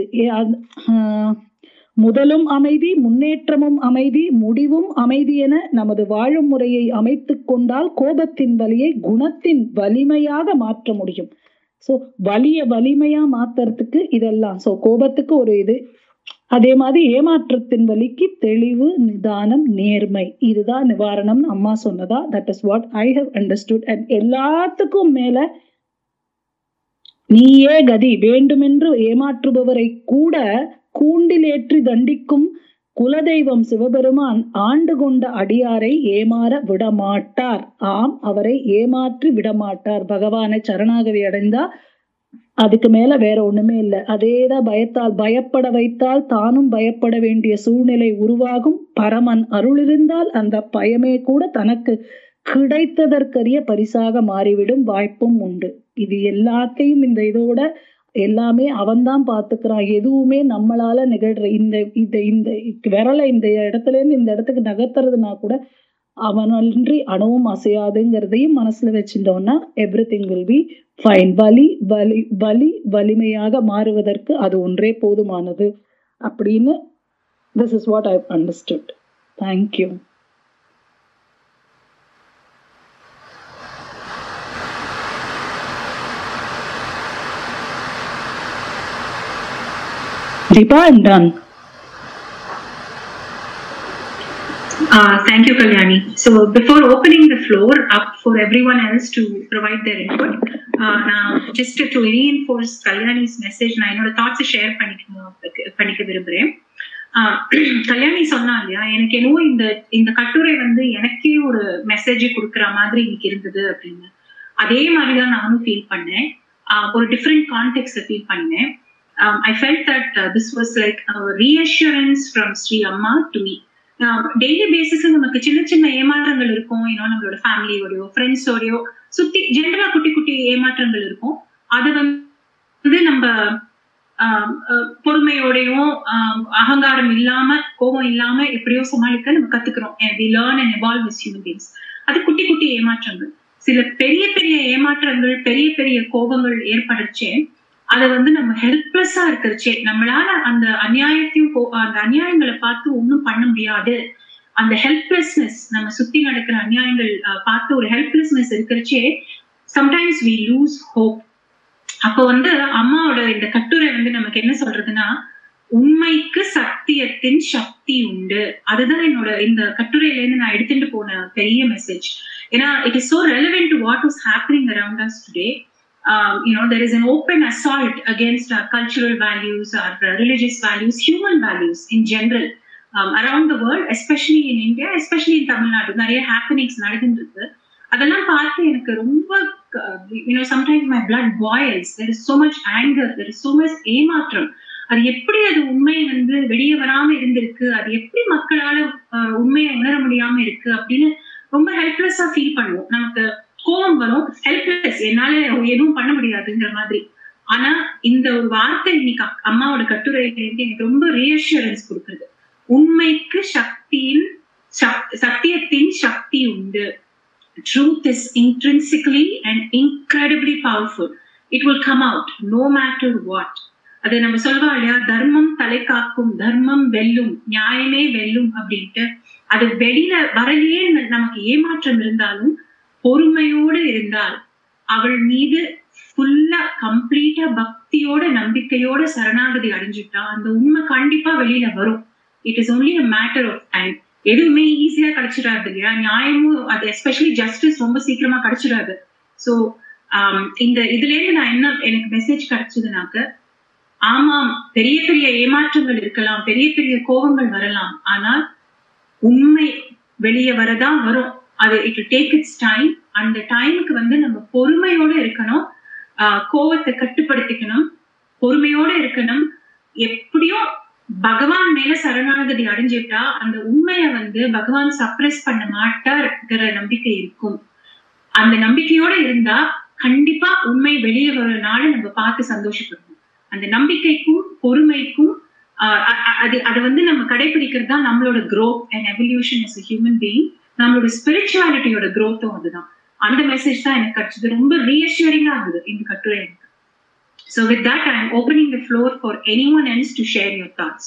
முதலும் அமைதி, முன்னேற்றமும் அமைதி, முடிவும் அமைதி என நமது வாழும் முறையை அமைத்துக் கொண்டால் கோபத்தின் வலியை குணத்தின் வலிமையாக மாற்ற முடியும். சோ வலிமையா மாத்துறதுக்கு இதெல்லாம். சோ கோபத்துக்கு ஒரு இது, அதே மாதிரி ஏமாற்றத்தின் வலிக்கு தெளிவு, நிதானம், நேர்மை, இதுதான் நிவாரணம் அம்மா சொன்னதா. That is what I have understood. And எல்லாத்துக்கும் மேல நீயே கதி, வேண்டுமென்று ஏமாற்றுபவரை கூட கூண்டிலேற்றி தண்டிக்கும் குலதெய்வம் சிவபெருமான் ஆண்டு கொண்ட அடியாரை ஏமாற விடமாட்டார். ஆம், அவரை ஏமாற்றி விடமாட்டார். பகவானை சரணாகதி அடைந்தா அதுக்கு மேல வேற ஒண்ணுமே இல்லை. அதேதான் பயப்பட வைத்தால் தானும் பயப்பட வேண்டிய சூழ்நிலை உருவாகும். பரமன் அருள் இருந்தால் அந்த பயமே கூட தனக்கு கிடைத்ததற்கரிய பரிசாக மாறிவிடும் வாய்ப்பும் உண்டு. இது எல்லாத்தையும் இந்த இதோட எல்லாமே அவன்தான் பாத்துக்கிறான். எதுவுமே நம்மளால நிகழ்ற இந்த விரலை இந்த இடத்துல இருந்து இந்த இடத்துக்கு நகர்த்துறதுனா கூட அவனன்றி அணுவும் அசையாதுங்கிறதையும் மனசுல வச்சிருந்தோம்னா எவ்ரிதிங் வில் பி ஃபைன். வலிமையாக மாறுவதற்கு அது ஒன்றே போதுமானது அப்படின்னு this is what I understood. Thank you. Deepa, I'm done. Thank you, Kalyani. So before opening the floor up for everyone else to provide their input, now just to reinforce Kalyani's message, நான் என்னோட thoughts share பண்ணிக்க விரும்புறேன். கல்யாணி சொன்னா இல்லையா, எனக்கு என்னவோ இந்த கட்டுரை எனக்கே ஒரு மெசேஜ் கொடுக்குற மாதிரி இன்னைக்கு இருந்தது அப்படின்னு. அதே மாதிரிதான் நானும் ஃபீல் பண்ணேன். ஒரு டிஃப்ரெண்ட் கான்டெக்ட்ல ஃபீல் பண்ணேன். I felt that this was like a reassurance from Sri Amma to me. Daily பேசிஸ்ல நமக்கு சின்ன சின்ன ஏமாற்றங்கள் இருக்கும், நம்மளோட ஃபேமிலியோடயோ ஃப்ரெண்ட்ஸோடயோ சுத்தி ஜென்ரலா குட்டி குட்டி ஏமாற்றங்கள் இருக்கும். அது நம்ம பொறுமையோடையும் அகங்காரம் இல்லாம கோபம் இல்லாம எப்படியோ சமாளிக்க நம்ம கத்துக்கிறோம். We learn and evolve as human beings. அது குட்டி குட்டி ஏமாற்றங்கள். சில பெரிய பெரிய ஏமாற்றங்கள், பெரிய பெரிய கோபங்கள் ஏற்படுச்சே அதை நம்ம ஹெல்ப்லெஸ்ஸா இருக்கிறச்சே, நம்மளால அந்த அநியாயங்களை பார்த்து ஒன்றும் பண்ண முடியாது. அந்த ஹெல்ப்லெஸ்னஸ், நம்ம சுத்தி நடக்கிற அநியாயங்கள் பார்த்து ஒரு ஹெல்ப்லெஸ்னஸ் இருக்கிறச்சே சம்டைம்ஸ் வி லூஸ் ஹோப். அப்போ அம்மாவோட இந்த கட்டுரை நமக்கு என்ன சொல்றதுன்னா, உண்மைக்கு சத்தியத்தின் சக்தி உண்டு. அதுதான் என்னோட இந்த கட்டுரையில இருந்து நான் எடுத்துட்டு போன பெரிய மெசேஜ். ஏன்னா it is so relevant to what is happening around us today. There is an open assault against our cultural values, our religious values, human values in general around the world, especially in India, especially in Tamil Nadu. நிறைய happenings நடந்துருக்கு. அதெல்லாம் பார்த்து எனக்கு ரொம்ப sometimes my blood boils. There is so much anger, there is so much ஏமாற்றம். அது எப்படி அது உண்மை வெளியே வராம இருந்திருக்கு, அது எப்படி மக்களால உண்மையை உணர முடியாம இருக்கு அப்படின்னு ரொம்ப ஹெல்ப்லெஸ்ஸா ஃபீல் பண்ணுவோம். நமக்கு கோபம் வரும், ஹெல்ப்லெஸ், என்னால எதுவும் பண்ண முடியாதுங்கிற மாதிரி. ஆனா இந்த ஒரு வார்த்தை இன்னைக்கு அம்மாவோட கட்டுரையில இருந்து எனக்கு ரொம்ப ரீஅஷூரன்ஸ் கொடுக்குறது. உண்மைக்கு சக்தியின் சத்தியத்தின் சக்தி உண்டு. Truth is intrinsically and incredibly powerful. It will come out no matter what. அதை நம்ம சொல்வா இல்லையா, தர்மம் தலை காக்கும், தர்மம் வெல்லும், நியாயமே வெல்லும் அப்படின்ட்டு. அது வெளியில வரலையே நமக்கு ஏமாற்றம் இருந்தாலும் பொறுமையோடு இருந்தால், அவள் மீது ஃபுல்லா கம்ப்ளீட்டா பக்தியோட நம்பிக்கையோட சரணாகதி அடைஞ்சுட்டா அந்த உண்மை கண்டிப்பா வெளியில வரும். It is only a matter of time. எதுவுமே ஈஸியா கிடைச்சிடாது இல்லையா, நியாயமும் அது எஸ்பெஷலி ஜஸ்டிஸ் ரொம்ப சீக்கிரமா கிடைச்சிடாது. ஸோ இந்த இதுல இருந்து நான் என்ன எனக்கு மெசேஜ் கிடைச்சதுனாக்க, ஆமாம் பெரிய பெரிய ஏமாற்றங்கள் இருக்கலாம், பெரிய பெரிய கோபங்கள் வரலாம், ஆனால் உண்மை வெளியே வரதான் வரும். அது it will take its time. அந்த டைமுக்கு நம்ம பொறுமையோட இருக்கணும், கோபத்தை கட்டுப்படுத்திக்கணும், பொறுமையோட இருக்கணும். எப்படியோ பகவான் மேல சரணாகதி அடைஞ்சிட்டா அந்த உண்மைய பகவான் சப்ரஸ் பண்ண மாட்டார்ங்கிற நம்பிக்கை இருக்கும். அந்த நம்பிக்கையோட இருந்தா கண்டிப்பா உண்மை வெளியே வர நாள நம்ம பார்த்து சந்தோஷப்படணும். அந்த நம்பிக்கைக்கும் பொறுமைக்கும் அது நம்ம கடைபிடிக்கிறது தான் நம்மளோட growth and evolution as a human being. நம்மளோட ஸ்பிரிச்சுவாலிட்டியோட growthம் அதுதான். அந்த மெசேஜ் தான் எனக்கு கிடைச்சது. ரொம்ப ரீஅஷ்யூரிங்கா இருந்தது இந்த கட்டுரை எனக்கு. So with that, I am opening the floor for anyone else to share your thoughts.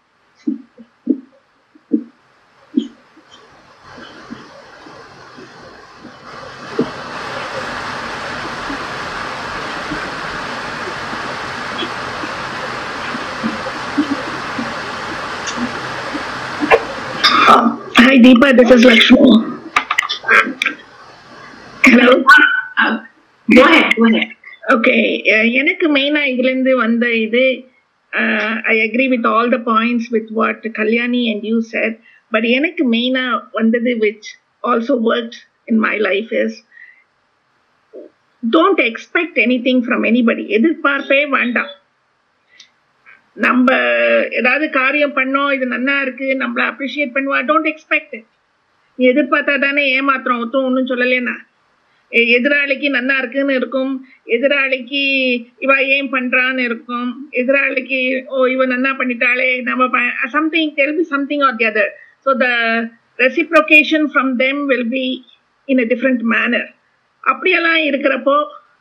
Hi Deepa, this is Lakshmi. Hello. Go ahead. Okay, எனக்கு மெயினா இதுல இருந்து வந்த இது, I agree with all the points with what Kalyani and you said, but எனக்கு மெயினா வந்தது which also worked in my life is don't expect anything from anybody. எதிர்பார்ப்பே வேண்டாம். நம்ம ஏதாவது காரியம் பண்ணோம், இது நல்லா இருக்கு, நம்மள அப்ரிஷியேட் பண்ணுவா, டோன்ட் எக்ஸ்பெக்ட் இட். நீ எதிர்பார்த்தா தானே ஏமாத்திரம். ஒன்றும் சொல்லலைன்னா எதிராளிக்கு நல்லா இருக்குன்னு இருக்கும், எதிராளிக்கு இவ ஏன் பண்றான்னு இருக்கும், எதிராளிக்கு ஓ இவ நல்லா பண்ணிட்டாலே நம்ம something tell me something or the other. So the reciprocation from them will be in a different manner. அப்படியெல்லாம் இருக்கிறப்போ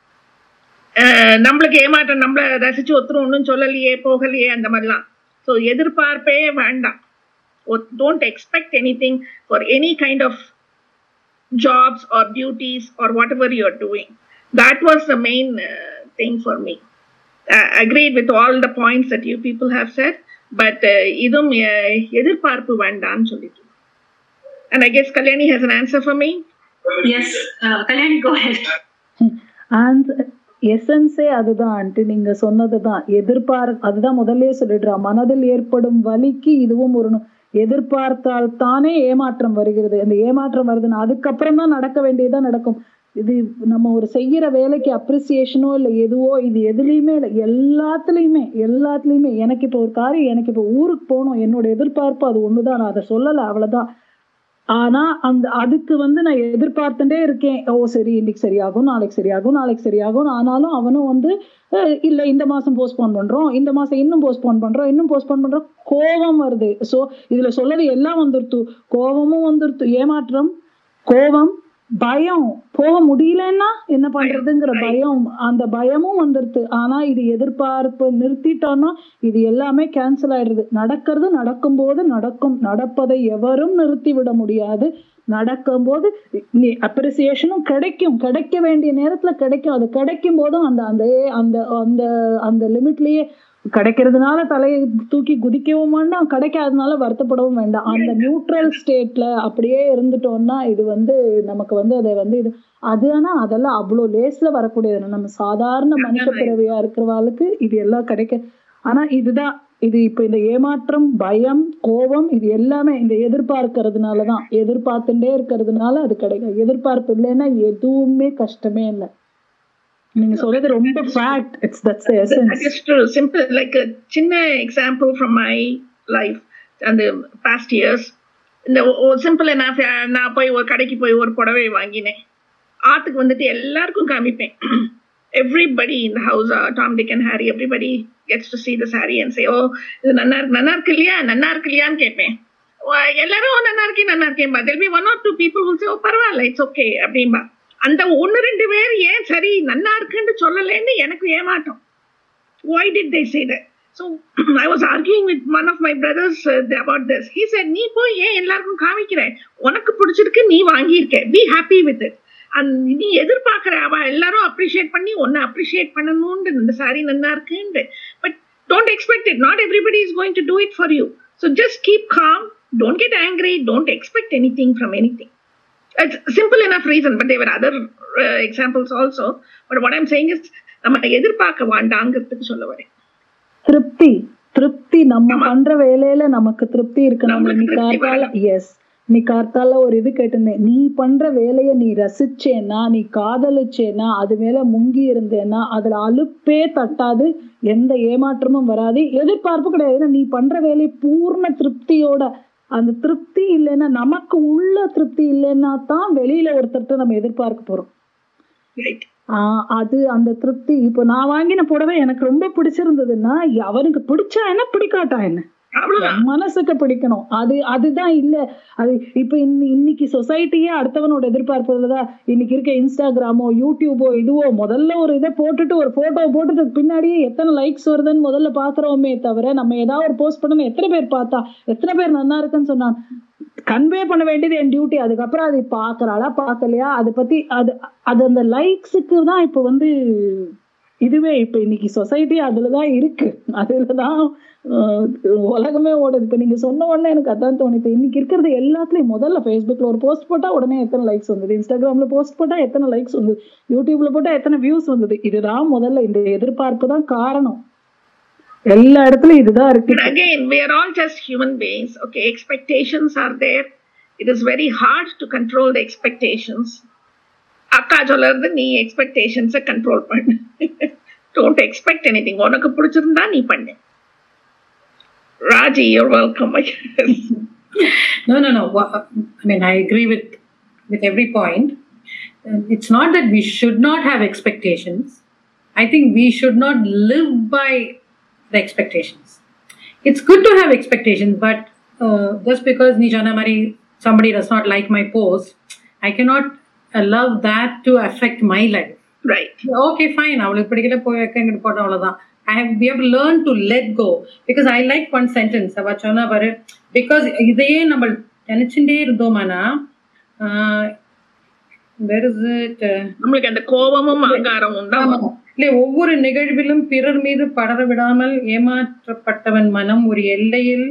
நம்மளுக்கு ஏமாற்றம், நம்மள ரசிச்சு ஒருத்தரும் ஒன்றும் சொல்லலையே போகலையே அந்த மாதிரிலாம். ஸோ எதிர்பார்ப்பே வேண்டாம். Don't expect anything for any kind of jobs or duties or whatever you are doing. That was the main thing for me. Agreed with all the points that you people have said, but idum edirparpu vandam sollitu. And I guess Kalyani has an answer for me. Yes, Kalyani, go ahead. And எசன்ஸே அதுதான் aunty, நீங்க சொன்னதுதான். அதுதான் முதல்ல சொல்லிடுறா, மனதில் ஏற்படும் வலிக்கு இதுவும் ஒரு எதிர்பார்த்தால் தானே ஏமாற்றம் வருகிறது. அந்த ஏமாற்றம் வருதுன்னா அதுக்கப்புறம் தான் நடக்க வேண்டியதான் நடக்கும். இது நம்ம ஒரு செய்யற வேலைக்கு அப்ரிசியேஷனோ இல்லை எதுவோ, இது எதுலையுமே இல்லை, எல்லாத்துலயுமே எனக்கு இப்போ ஒரு காரியம், எனக்கு இப்போ ஊருக்கு போகணும், என்னோட எதிர்பார்ப்பு அது ஒண்ணுதான், நான் அதை சொல்லலை, அவ்வளவுதான். ஆனா அதுக்கு நான் எதிர்பார்த்துட்டே இருக்கேன். ஓ சரி, இன்னைக்கு சரியாகும், நாளைக்கு சரியாகும். ஆனாலும் அவனும் இல்ல இந்த மாசம் போஸ்ட்போன் பண்றோம், இந்த மாசம் இன்னும் போஸ்ட்போன் பண்றோம். கோபம் வருது. சோ இதுல சொல்லது எல்லாம் வந்துருத்து. கோபமும் வந்துருத்து, ஏமாற்றம், கோபம், பயம், போக முடியலன்னா என்ன பண்றதுங்கிற பயம், அந்த பயமும் வந்துருது. ஆனா இது எதிர்பார்ப்பு நிறுத்திட்டோம்னா இது எல்லாமே கேன்சல் ஆயிடுது. நடக்கும்போது நடப்பதை எவரும் நிறுத்தி விட முடியாது. நடக்கும்போது அப்ரிசியேஷனும் கிடைக்க வேண்டிய நேரத்துல கிடைக்கும். அது கிடைக்கும் போதும் அந்த லிமிட்லயே கிடைக்கிறதுனால தலையை தூக்கி குதிக்கவும் வேண்டாம், கிடைக்காதனால வருத்தப்படவும் வேண்டாம். அந்த நியூட்ரல் ஸ்டேட்ல அப்படியே இருந்துட்டோம்னா இது நமக்கு அதை இது அது. ஆனா அதெல்லாம் அவ்வளோ லேஸ்ல வரக்கூடியது. நம்ம சாதாரண மனுஷ பிறவியா இருக்கிறவாளுக்கு இது எல்லாம் கிடைக்க. ஆனா இதுதான் இது இப்ப இந்த ஏமாற்றம், பயம், கோபம், இது எல்லாமே இந்த எதிர்பார்க்கறதுனாலதான். எதிர்பார்த்துட்டே இருக்கிறதுனால அது கிடைக்கும். எதிர்பார்ப்பு இல்லைன்னா எதுவுமே கஷ்டமே இல்லை. நீங்க சொல்றது ரொம்ப fact. That's the essence. That is true. Simple, like a சின்ன example from my life and the past years. இந்த சிம்பிள் enough, நான் போய் ஒரு கடைக்கு போய் ஒரு புடவை வாங்கினேன். ஆத்துக்கு எல்லாருக்கும் காமிப்பேன். Everybody in the house, Tom, Dick and Harry, everybody gets to see the saree and say, oh இது நல்லா இருக்கு இல்லையான்னு கேட்பேன். எல்லாரும் நல்லா இருக்கேன் there'll be 1 or 2 people who say, oh பரவாயில்ல, it's okay அப்படின்பா. அந்த 1-2 பேர் ஏன் சரி நல்லா இருக்குன்னு சொல்லலன்னு எனக்கு ஏமாட்டம். Why did they say that? So I was arguing with one of my brothers about this. He said, நீ போய் ஏன் எல்லாருக்கும் காமிக்கிற, உனக்கு பிடிச்சிருக்கு, நீ வாங்கியிருக்க, be happy with it. நீ எதிர்பார்க்கிற அவ எல்லாரும் அப்ரிஷியேட் பண்ணி உன்னை அப்ரிஷியேட் பண்ணணும்னு, இந்த சாரி நல்லா இருக்குன்னு. But don't expect it. Not everybody is going to do it for you. So just keep calm. Don't get angry. Don't expect anything from anything. It's simple enough reason, but there were other examples also. But what I'm saying is, நம்ம எதிர்பார்க்க வேண்டாங்கிறதுக்கு சொல்ல வரேன். திருப்தி நம்ம பண்ற வேலையில நமக்கு திருப்தி இருக்கணும். நீ கார்த்தால ஒரு இது கேட்டிருந்தேன், நீ பண்ற வேலைய நீ ரசிச்சேன்னா, நீ காதலிச்சேன்னா, அது மேல முங்கி இருந்தேன்னா அதுல அலுப்பே தட்டாது, எந்த ஏமாற்றமும் வராது, எதிர்பார்ப்பு கிடையாது. நீ பண்ற வேலையை பூர்ண திருப்தியோட, அந்த திருப்தி இல்லைன்னா, நமக்கு உள்ள திருப்தி இல்லைன்னா தான் வெளியில ஒருத்தர்கிட்ட நம்ம எதிர்பார்க்க போறோம். அது அந்த திருப்தி. இப்போ நான் வாங்கின புடவை எனக்கு ரொம்ப பிடிச்சிருந்ததுன்னா, அவனுக்கு பிடிச்சா என்ன பிடிக்காட்டா என்ன, மனசுக்கு பிடிக்கணும். அதுதான் இல்ல. அது இப்ப இன்னைக்கு சொசைட்டியே அடுத்தவனோட எதிர்பார்ப்பதுதான். இன்னைக்கு இருக்க இன்ஸ்டாகிராமோ யூடியூபோ இதுவோ, முதல்ல ஒரு இதை போட்டுட்டு ஒரு போட்டோ போட்டுட்டு பின்னாடியே எத்தனை லைக்ஸ் வருதுன்னு முதல்ல பாக்குறோமே தவிர, நம்ம ஏதாவது ஒரு போஸ்ட் பண்ணணும், எத்தனை பேர் பார்த்தா, எத்தனை பேர் நல்லா இருக்குன்னு சொன்னான், கன்வே பண்ண வேண்டியது என் டியூட்டி. அதுக்கப்புறம் அது பாக்குறாளா பாக்கலையா அதை பத்தி அது அந்த லைக்ஸுக்கு தான் இப்ப இதுவே இப்ப இன்னைக்கு சொசைட்டி அதுலதான் இருக்கு, அதுலதான் உலகமே ஓடுது. இப்ப நீங்க சொன்ன உடனே எனக்கு அதான் தோணுது. இன்னைக்கு இருக்கிறது எல்லாத்துலயும் முதல்ல ஃபேஸ்புக்ல ஒரு போஸ்ட் போட்டா உடனே எத்தனை லைக்ஸ் வந்தது, இன்ஸ்டாகிராம்ல போஸ்ட் போட்டா எத்தனை லைக்ஸ் வந்தது, யூடியூப்ல போட்டா எத்தனை வியூஸ் வந்தது. இதுதான் முதல்ல, இந்த எதிர்பார்ப்பு தான் காரணம். எல்லா இடத்துலயும் இதுதான் இருக்கு. Again, we are all just human beings. Okay, expectations are there. It is very hard to control the expectations. அக்கா சொல்றது, நீ எக்ஸ்பெக்டேஷன்ஸை கண்ட்ரோல் பண்ணு. Don't expect anything. உனக்கு பிடிச்சிருந்தா நீ பண்ணு. Raji, you're welcome. No. I mean, I agree with every point. It's not that we should not have expectations. I think we should not live by the expectations. It's good to have expectations, but just because somebody does not like my post, I cannot allow that to affect my life. Right. Okay, fine. அவளுக்கு பிடிக்கல போய் வைக்க போட்ட அவ்வளவுதான். We have to learn to let go, because I like one sentence அவ சொன்னா பாரு, because இதையே நம்ம நினைச்சுட்டே இருந்தோம்னா where is it, நம்மளுக்கு அந்த கோபமும் அகங்காரமும் தான். இல்லை, ஒவ்வொரு நிகழ்விலும் பிறர் மீது படர விடாமல் ஏமாற்றப்பட்டவன் மனம் ஒரு எல்லையில்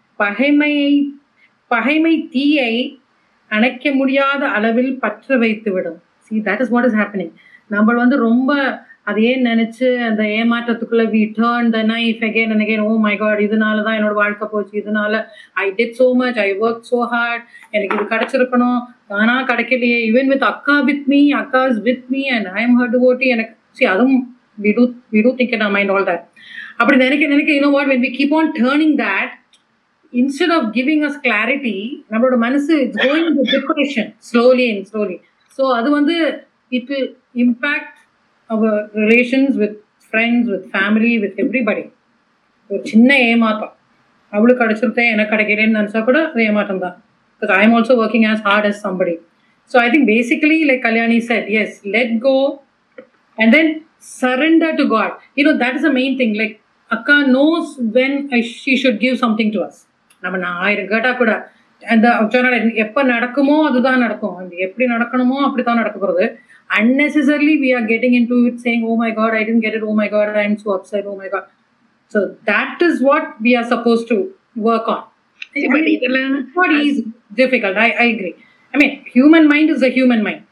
பகைமை தீயை அணைக்க முடியாத அளவில் பற்ற வைத்து விடும். See, that is what is happening. நம்ம ரொம்ப அதையே நினைச்சு அந்த ஏமாற்றத்துக்குள்ள we turn the knife again and again. Oh my god, இதனாலதான் என்னோட வாழ்க்கை போச்சு, இதனால I did so much, I worked so hard, எனக்கு இது கிடைச்சிருக்கணும், ஆனா கிடைக்கலையே. even with அக்கா with me, அக்கா is with me and I am her devotee. எனக்கு அதுவும் we do think in our mind all that. அப்படி நினைக்க you know what, when we keep on turning that, instead of giving us clarity, நம்மளோட மனசு it's going into depression slowly. So அது it will impact our relations with friends, with family, with everybody. ஒரு சின்ன ஏமாற்றம், அவளுக்கு கிடைச்சிருந்தே எனக்கு கிடைக்கிறேன்னு நினைச்சா கூட அது ஏமாற்றம் தான், because I am also working as hard as somebody. So I think basically, like Kalyani said, yes, let go and then surrender to God. That is the main thing. Like Akka knows when she should give something to us. நம்ம 1000 கேட்டா கூட அந்த எப்ப நடக்குமோ அதுதான் நடக்கும், அது எப்படி நடக்கணுமோ அப்படித்தான் நடக்க போறது. Unnecessarily we are getting into it saying, oh my god, I didn't get it, oh my god, I am so upset, oh my god. So that is what we are supposed to work on. It's not easy, difficult. I agree. I mean, human mind is a human mind.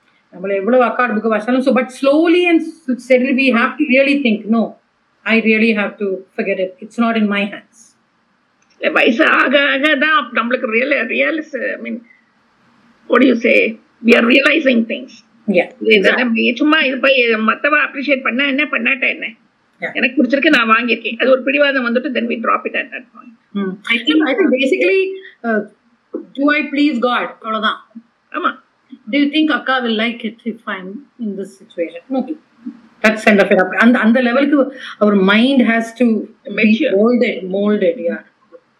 So but slowly and steadily we have to really think, no, I really have to forget it, it's not in my hands. வயசு ஆக ஆக தான் நம்மளுக்கு I mean, what do you say, we are realizing things. சும்மா இது போய் மத்தவ appreciate பண்ண என்ன பண்ணாட்ட என்ன, எனக்கு பிடிச்சிருக்கு நான் வாங்கியிருக்கேன், அது ஒரு பிடிவாதம் வந்துட்டு then we drop it at that point. I think basically do I please God, அவ்வளவுதான். ஆமா. Do you think Akka will like it if I'm in this situation? No. That's kind of it. அந்த லெவலுக்கு our mind has to be molded. Yeah.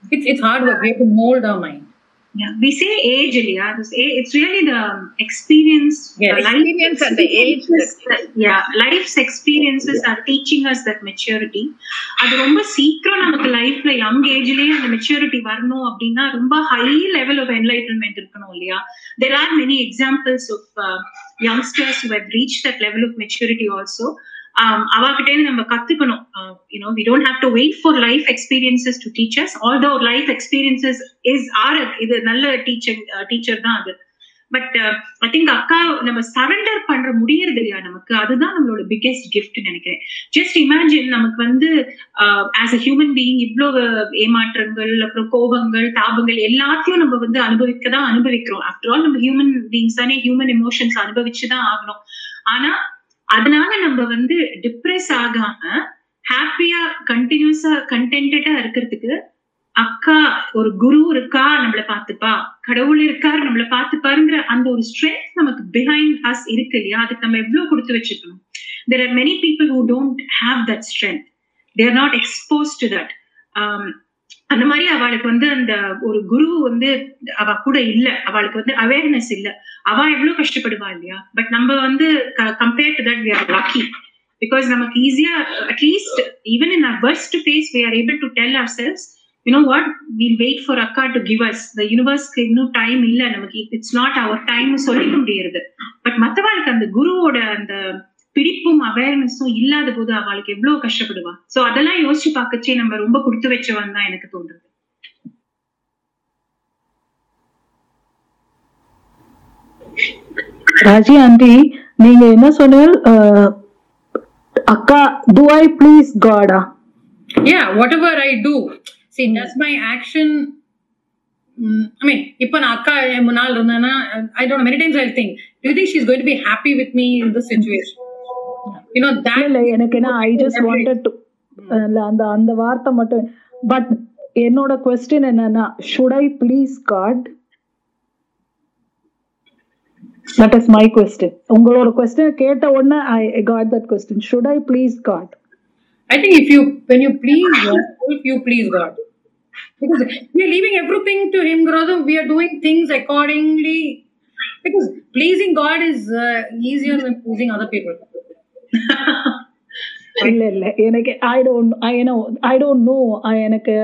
It's hard work. We have to mold our mind. Yeah, we say age, Elia. It's really the experience. Yes. Experience and the age. Life's experiences are teaching us that maturity. அது ரொம்ப சீக்கிரம் நமக்கு லைஃப்ல young ஏஜ்லயே அந்த maturity வரணும் அப்படின்னா ரொம்ப high level of enlightenment இருக்கணும் இல்லையா? There are many examples of youngsters who have reached that level of maturity also. அவகிட்டே நம்ம கத்துக்கணும். We don't have to wait for life experiences to teach us, although life experiences இது நல்ல teacher தான் அது. But I think அக்கா நம்ம surrender பண்ற முடியறது இல்லையா நமக்கு, அதுதான் நம்மளோட பிக்கெஸ்ட் கிஃப்ட் நினைக்கிறேன். ஜஸ்ட் இமேஜின் நமக்கு வந்து ஆஸ் அ ஹியூமன் பீயிங் இவ்வளவு ஏமாற்றங்கள், அப்புறம் கோபங்கள், தாபங்கள் எல்லாத்தையும் நம்ம வந்து அனுபவிக்கிறோம். ஆஃப்டர் ஆல் நம்ம ஹியூமன் பீயிங்ஸ் தானே, ஹியூமன் எமோஷன்ஸ் அனுபவிச்சுதான் ஆகணும். ஆனா அதனால நம்ம வந்து டிப்ரெஸ் ஆகாம ஹாப்பியா கண்டினியூஸா கண்டென்டா இருக்கிறதுக்கு அக்கா ஒரு குரு இருக்கா, நம்மள பாத்துப்பா, கடவுள் இருக்காரு நம்மள பாத்துப்பாருங்கிற அந்த ஒரு ஸ்ட்ரென்த் நமக்கு பிஹைண்ட் அஸ் இருக்கு இல்லையா? அதுக்கு நம்ம எவ்வளவு கொடுத்து வச்சுக்கணும். There are many people who don't have that strength. They are not exposed to that. அந்த மாதிரி அவளுக்கு வந்து அந்த ஒரு குரு வந்து அவ கூட இல்ல, அவளுக்கு வந்து அவேர்னஸ் இல்ல, அவ எவ்வளவு கஷ்டப்படுவா இல்லையா? பட் நம்ம வந்து compared to that we are lucky because நமக்கு ஈஸியா at least even in our worst phase we are able to tell ourselves, you know what, we'll wait for Akka to give us. The universe இன்னும் time இல்ல நமக்கு, it's not our time சொல்லிக்க முடியாது. But மத்தவாளுக்கு அந்த குருவோட அந்த பிடிப்பும் அவேர்னஸும் இல்லாத போது அவளுக்கு எவ்வளவு கஷ்டப்படுவா. சோ அதெல்லாம் யோசிச்சு பார்க்கச்சே நம்ம ரொம்ப கொடுத்து வச்சவன் தான் எனக்கு தோன்றுது. ராஜி ஆண்டி, நீங்க என்ன சொன்னீங்க? அக்கா, do I please God? Yeah, whatever I do, see, does my action, I mean, இப்ப நான் அக்கா முன்னாள் இருந்தேன்னா, I don't know, many times I'll think, do you think she's going to be happy with me in this situation? You know, that இல்ல, எனக்கு என்ன, I just wanted to அந்த வார்த்தை மட்டும். பட் என்னோட கொஸ்டின் என்னன்னா, should I please God? That is my question. உங்களோட question கேட்ட உடனே I got that question. Should I please God? I think when you please yourself, you please God. Because we are leaving everything to Him, Gradam. We are doing things accordingly. Because pleasing God is easier than pleasing other people. இல்ல எனக்கு I don't know எனக்கு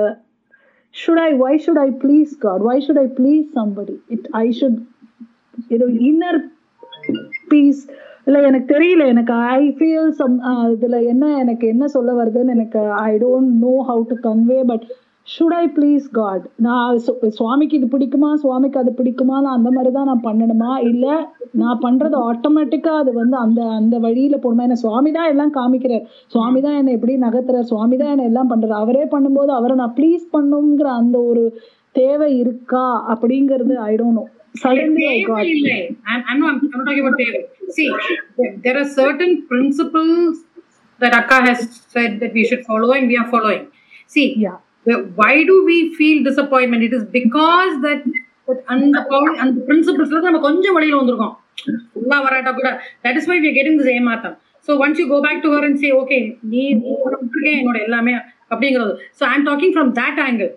why should I please God? Why should I please somebody? I should, inner peace. இல்ல எனக்கு தெரியல, எனக்கு I feel some இதுல எனக்கு என்ன சொல்ல வருதுன்னு எனக்கு I don't know how to convey. But should I please God? நான் சுவாமிக்கு இது பிடிக்குமா, சுவாமிக்கு அது பிடிக்குமா, அந்த மாதிரிதான் நான் பண்ணணுமா, இல்ல நான் பண்றது ஆட்டோமேட்டிக்கா அது வந்து அந்த வழியில போடுமா? என்ன சுவாமி தான் எல்லாம் காமிக்கிறார், சுவாமி தான் என்ன எப்படி நகர்த்துறார், சுவாமி தான் என்ன எல்லாம் பண்றாரு, அவரே பண்ணும்போது அவரை நான் ப்ளீஸ் பண்ணுங்கிற அந்த ஒரு தேவை இருக்கா அப்படிங்கிறது I don't know. Suddenly I got it. I'm not talking about தேவை. See, there are certain principles that Akka has said that we should follow and we are following. See, yeah. Why do we feel disappointment? It is because that and the principles நம்ம கொஞ்சம் வழியில வந்திருக்கோம், ஃபுல்லா வராட்டா கூட. That is why we are getting this ஏமாத்தம். So once you go back to her and say, okay, நீ என்னோட எல்லாமே அப்படிங்கிறது. So I'm talking from that angle.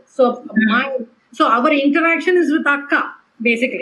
So our interaction is with Akka. Basically,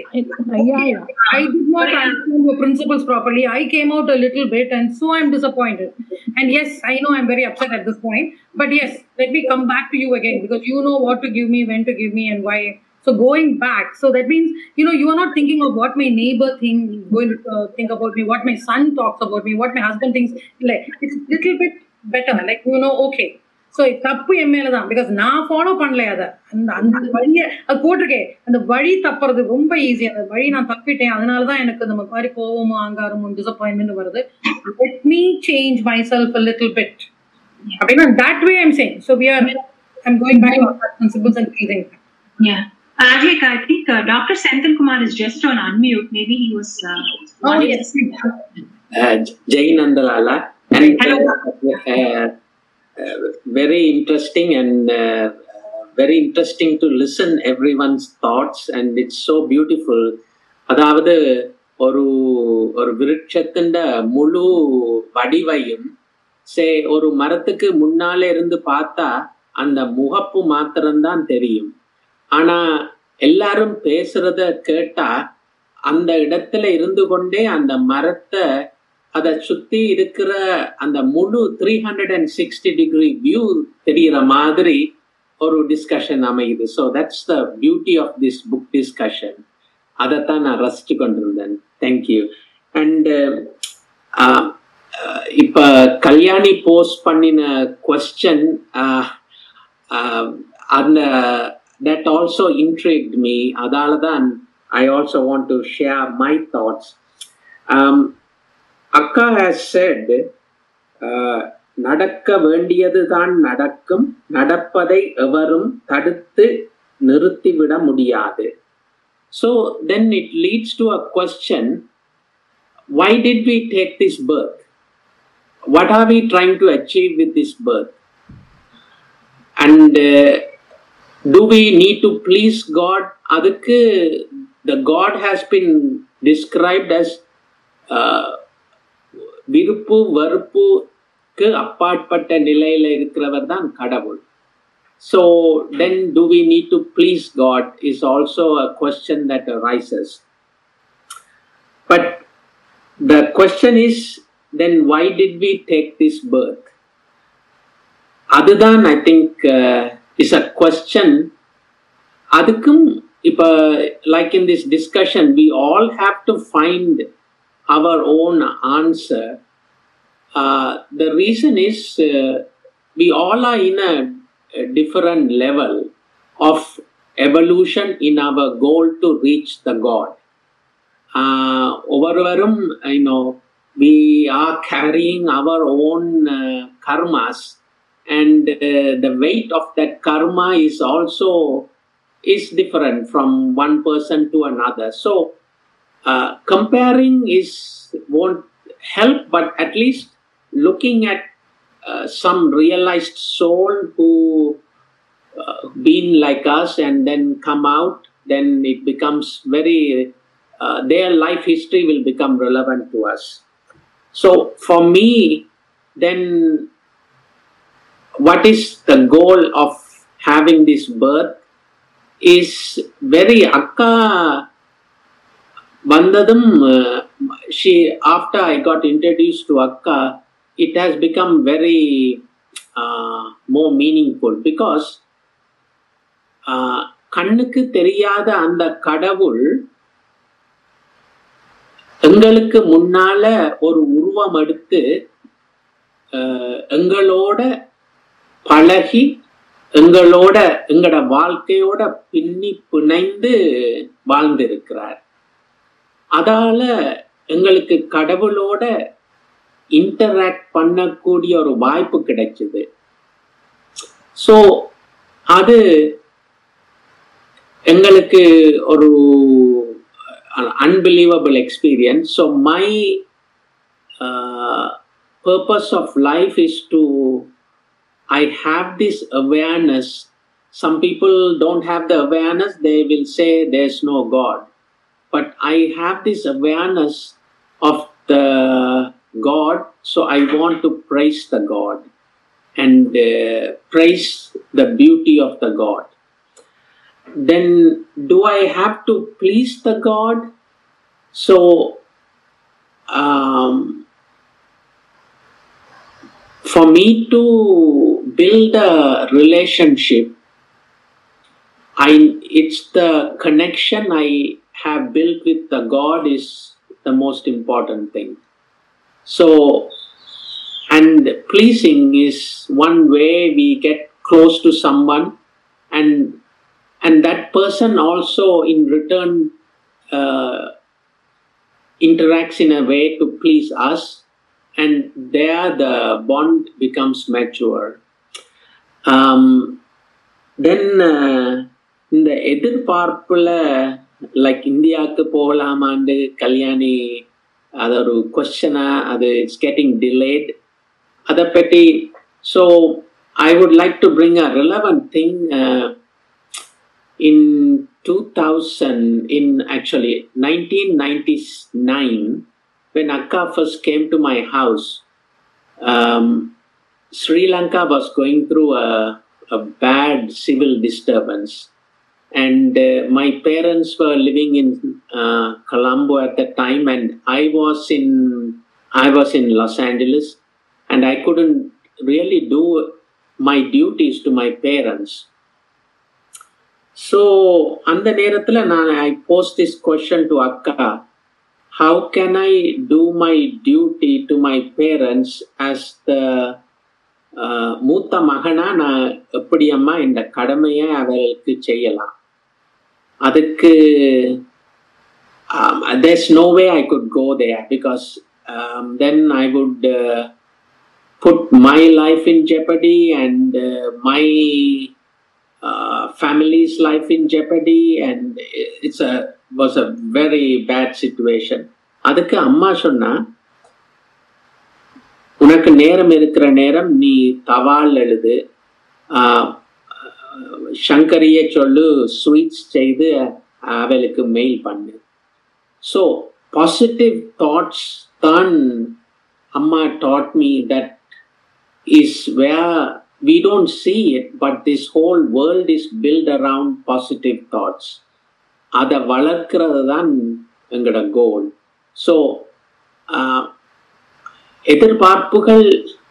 I did not understand the principles properly. I came out a little bit, and so I'm disappointed. And yes, I know I'm very upset at this point. But yes, let me come back to you again, because you know what to give me, when to give me, and why. So going back, so that means, you are not thinking of what my neighbor going to think about me, what my son talks about me, what my husband thinks. Like, it's a little bit better. Like, okay. So தப்பு என் மேல தான், because நான் follow பண்ணல அதை. அந்த வழியை அது போட்டிருக்கேன், அந்த வழி தப்புறது ரொம்ப ஈஸி. அந்த வழி நான் தப்பிட்டேன், அதனாலதான் எனக்கு இந்த மாதிரி கோவமும் அங்காரமும் டிசப்பாயின்மெண்ட் வருது. Let me change myself a little bit அப்படின்னா that way I'm saying. So I'm going back to our principles and pleasing. Yeah. Ajay, I think Dr. Senthil Kumar is just on unmute. Maybe he was oh yes, Jai Nandalala. And very interesting and very interesting to listen everyone's thoughts, and it's so beautiful. அதாவது ஒரு விருட்சத்தின் முழு வடிவையும் ஒரு மரத்துக்கு முன்னால இருந்து பார்த்தா அந்த முகப்பு மாத்திரம்தான் தெரியும். ஆனா எல்லாரும் பேசுறத கேட்டா அந்த இடத்துல இருந்து கொண்டே அந்த மரத்தை அதை சுத்தி இருக்கிற அந்த முழு 360 டிகிரி வியூ தெரிகிற மாதிரி ஒரு டிஸ்கஷன் அமையுது. So that's the beauty of this book discussion. அதைத்தான் நான் ரசிச்சு கொண்டிருந்தேன். தேங்க்யூ. அண்ட் இப்ப கல்யாணி போஸ்ட் பண்ணின கொஸ்டின் அந்த that also intrigued me. அதனாலதான் I also want to share my thoughts. Akka has said, நடக்க வேண்டியதுதான் நடக்கும், நடப்பதை எவரும் தடுத்து நிறுத்திவிட முடியாது. So then it leads to a question, why did we take this birth? What are we trying to achieve with this birth? And do we need to please God? Adukku the God has been described as விருப்பு வெறுப்புக்கு அப்பாற்பட்ட நிலையில இருக்கிறவர் தான் கடவுள். So then do we need to please God is also a question that arises. But the question is, then why did we take this birth? அதுதான் I think is a question. அதுக்கும் இப்ப like in this discussion we all have to find our own answer. The reason is we all are in a different level of evolution in our goal to reach the God. Overvarum, we are carrying our own karmas, and the weight of that karma is also different from one person to another. So comparing won't help, but at least looking at some realized soul who been like us and then come out, then it becomes very their life history will become relevant to us. So for me, then what is the goal of having this birth is very Akka Vandadam. She, after I got introduced to Akka, it has become very more meaningful because கண்ணுக்கு தெரியாத அந்த கடவுள் எங்களுக்கு முன்னால ஒரு உருவம் எடுத்து எங்களோட பழகி எங்களோட வாழ்க்கையோட பின்னி பிணைந்து வாழ்ந்திருக்கிறார். அதால எங்களுக்கு கடவுளோட இன்டராக்ட் பண்ணக்கூடிய ஒரு வாய்ப்பு கிடைச்சது. ஸோ அது எங்களுக்கு ஒரு unbelievable experience. So my purpose of life is to, I have this awareness. Some people don't have the awareness, they will say there's no God. But I have this awareness of the God, so I want to praise the God and praise the beauty of the God. Then do I have to please the God? So for me to build a relationship, it's the connection I have built with the God is the most important thing. So, and pleasing is one way we get close to someone, and that person also in return interacts in a way to please us, and there the bond becomes mature. Then இந்த எதிர்பார்ப்புல like இந்தியாவுக்கு போகலாமாண்டு கல்யாணி அது ஒரு கொஸ்டினா, அது it's getting delayed. அதை பற்றி so I would like to bring a relevant thing. In 2000, in actually 1999, when Akka first came to my house, Sri Lanka was going through a a bad civil disturbance. And my parents were living in Colombo at the time, and I was in Los Angeles, and I couldn't really do my duties to my parents. So, அந்த நேரத்துல I posed this question to Akka. How can I do my duty to my parents as the மூத்த மகனா நான் எப்படி அம்மா இந்த கடமையை அவர்களுக்கு செய்யலாம்? அதுக்கு there's no way I could go there, because then I would put my life in jeopardy and my family's life in jeopardy, and was a very bad situation. அதுக்கு அம்மா சொன்னா, உனக்கு நேரம் இருக்கிற நேரம் நீ தவால் எழுது, சங்கரிய சொல்லு, ஸ்வீட்ஸ் செய்து அவளுக்கு மெயில் பண்ணு. ஸோ பாசிட்டிவ் தாட்ஸ் தான் அம்மா taught me that is where we don't see it, but this whole world is built around positive thoughts. அதை வளர்க்கிறது தான் எங்களோட கோல். ஸோ எதிர்பார்ப்புகள்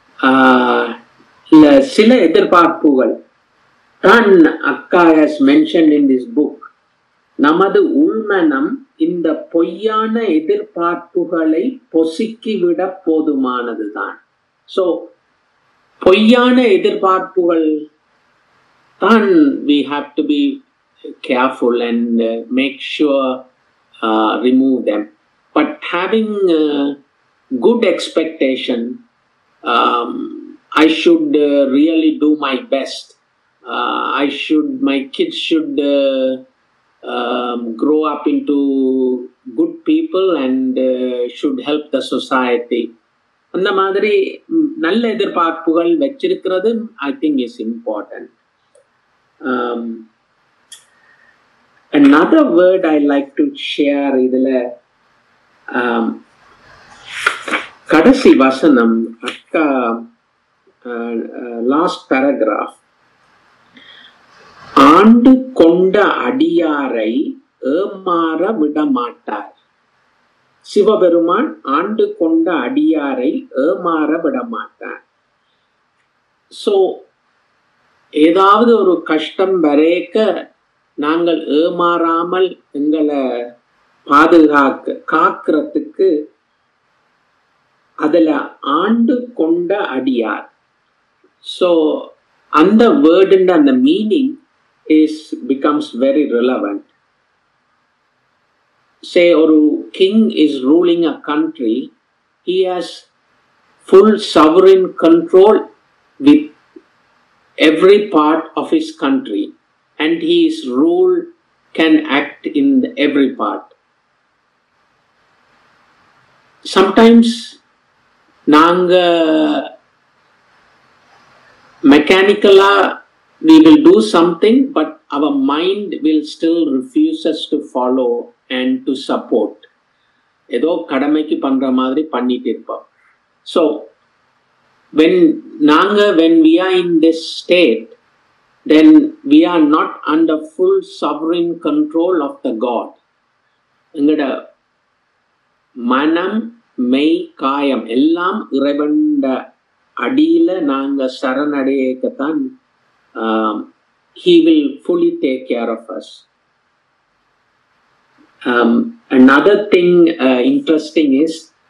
சில எதிர்பார்ப்புகள் தான் அக்கா has mentioned in this book. நமது உள்மனம் இந்த பொய்யான எதிர்பார்ப்புகளை பொசுக்கிவிட போதுமானது தான். ஸோ பொய்யான எதிர்பார்ப்புகள் தான் we have to be careful and make sure remove them. But having good expectation, I should really do my best. My kids should grow up into good people and should help the society. அந்த மாதிரி நல்ல எதிர்பார்ப்புகள் வச்சிருக்கிறது I think is important. Another word I like to share இதுல கடைசி வசனம் அக்கா last paragraph, ஆண்டு கொண்ட அடியாரை ஏமாற விடமாட்டார். சிவபெருமான் ஆண்டு கொண்ட அடியாரை ஏமாற விடமாட்டார். ஸோ ஏதாவது ஒரு கஷ்டம் வரைக்க நாங்கள் ஏமாறாமல் எங்களை காக்கிறதுக்கு அதுல ஆண்டு கொண்ட அடியார். ஸோ அந்த வேர்டு அந்த meaning becomes very relevant. Say ஒரு king is ruling a country, he has full sovereign control with every part of his country, and his rule can act in every part. Sometimes நாங்க mechanically we will do something, but our mind will still refuse us to follow and to support. ஏதோ கடமைக்கு பண்ற மாதிரி பண்ணிட்டு இருப்போம். So when we are in this state, then we are not under full sovereign control of the God. எங்கட மனம் மெய் காயம் எல்லாம் இறைவன்ட அடியில நாங்க சரணடையத்தான் he will fully take care of us. Another thing interesting is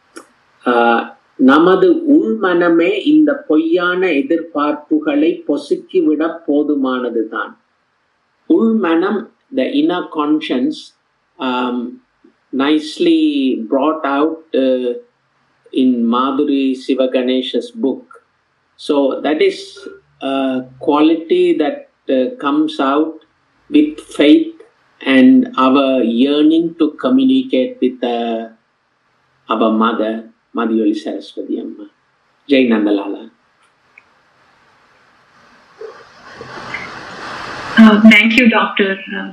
நமது உள்மனமே இந்த பொய்யான எதிர்பார்ப்புகளை பொசுக்கிவிட போதுமானது தான். உள்மனம், the inner conscience, nicely brought out in Madhuri Sivaganesh's book. So that is a quality that comes out with faith and our yearning to communicate with our mother, Madhuri Saraswati Amma. Jai Nandalala. Thank you, Doctor.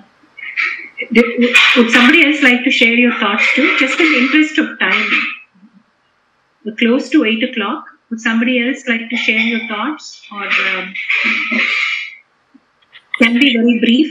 Would somebody else like to share your thoughts too? Just in the interest of time, we're close to 8 o'clock. Would somebody else like to share your thoughts? Or can be very brief.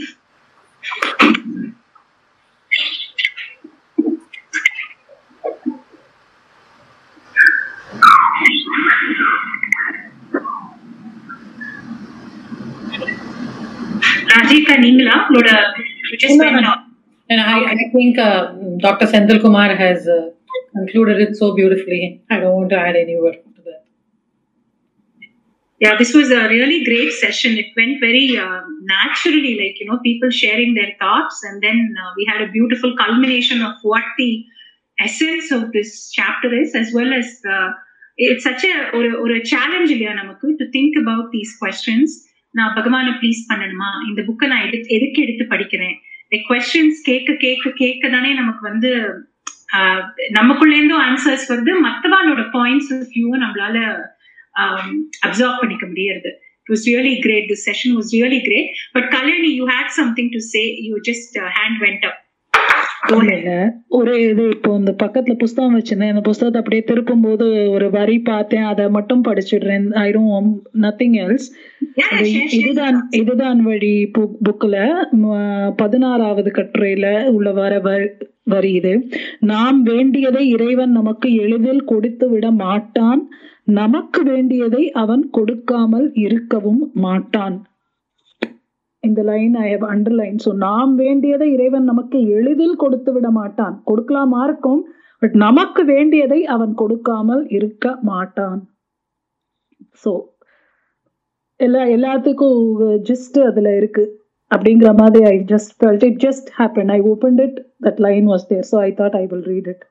Rajika Ningla, you just went on. And I think Dr. Senthil Kumar has concluded it so beautifully. I don't want to add any word to that. Yeah, this was a really great session. It went very naturally, like, people sharing their thoughts. And then we had a beautiful culmination of what the essence of this chapter is, as well as it's such a challenge to think about these questions. நான் பகவானை please பண்ணணுமா, இந்த புக்கை நான் எதுக்கு எடுத்து படிக்கிறேன், questions கேட்க தானே நமக்கு வந்து நமக்குள்ளேருந்தும் ஆன்சர்ஸ் வருது, மற்றவாளோட பாயிண்ட்ஸ் ஆஃப் வியூவை நம்மளால அப்சார்ப் பண்ணிக்க முடியாது. It was really great. This session was really great. But Kalyani, you had something to say. You just hand went up. ஒரு இது இப்போ இந்த பக்கத்துல புஸ்தகம் வச்சிருந்தேன், அந்த புஸ்தகத்தை அப்படியே திருப்பும் போது ஒரு வரி பார்த்தேன், அதை மட்டும் படிச்சிடுறேன். I don't nothing else. இதுதான் வழி புக்ல 16வது கட்டுரையில உள்ள வரி இது. நாம் வேண்டியதை இறைவன் நமக்கு எளிதில் கொடுத்து விட மாட்டான், நமக்கு வேண்டியதை அவன் கொடுக்காமல் இருக்கவும் மாட்டான். இந்த line I have underline. So நாம் வேண்டியதை இறைவன் நமக்கு எளிதில் கொடுத்து விட மாட்டான், கொடுக்கலாமா இருக்கும், பட் நமக்கு வேண்டியதை அவன் கொடுக்காமல் இருக்க மாட்டான். ஸோ எல்லாத்துக்கும் ஜஸ்ட் அதுல இருக்கு அப்படிங்கிற மாதிரி. I just felt it just happen. I opened it, that line was there, so I thought I will read it.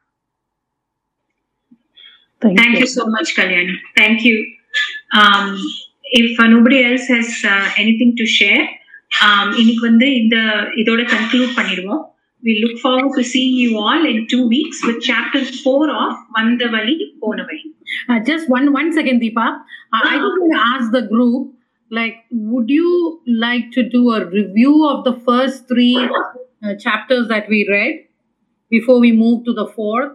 Thank you so much, Kalyani. Thank you. If nobody else has anything to share, இன்னைக்கு வந்து இதோட conclude பண்ணிடுவோம். We look forward to seeing you all in 2 weeks with chapter 4 of Vanda Vali Pona Vali. Just one second, Deepa. I just want to ask the group, like, would you like to do a review of the first 3 chapters that we read before we move to the 4th?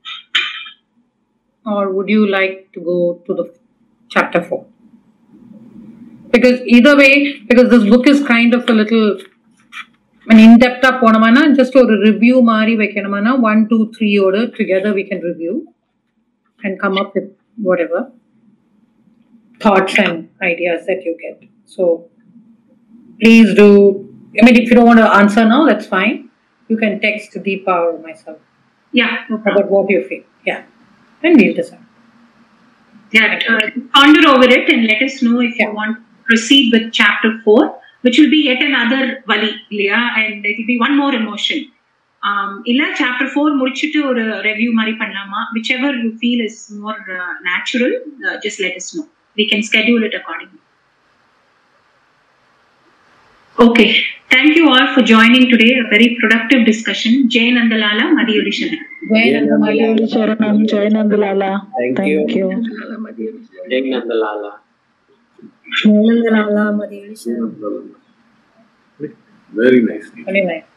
Or would you like to go to the chapter 4? Because either way, because this book is kind of a little in-depth up ponamana, just a review mari vekanamana, 1, 2, 3 order together we can review and come up with whatever thoughts and ideas that you get. So please do. I mean, if you don't want to answer now, that's fine. You can text Deepa or myself. Yeah. About what you feel. Yeah. And we'll decide. Yeah. Ponder over it and let us know if you want to proceed with chapter 4, which will be yet another Vali, and it will be one more emotion. Illa chapter 4 mudichittu or review mari pannalama, whichever you feel is more natural, just let us know. We can schedule it accordingly. Okay, thank you all for joining today. A very productive discussion. Jai Nandalala, Madhuri Sharan. Jai Nandalala, Jai Nandalala. Thank you. Jai Nandalala. Very nice. Very nice.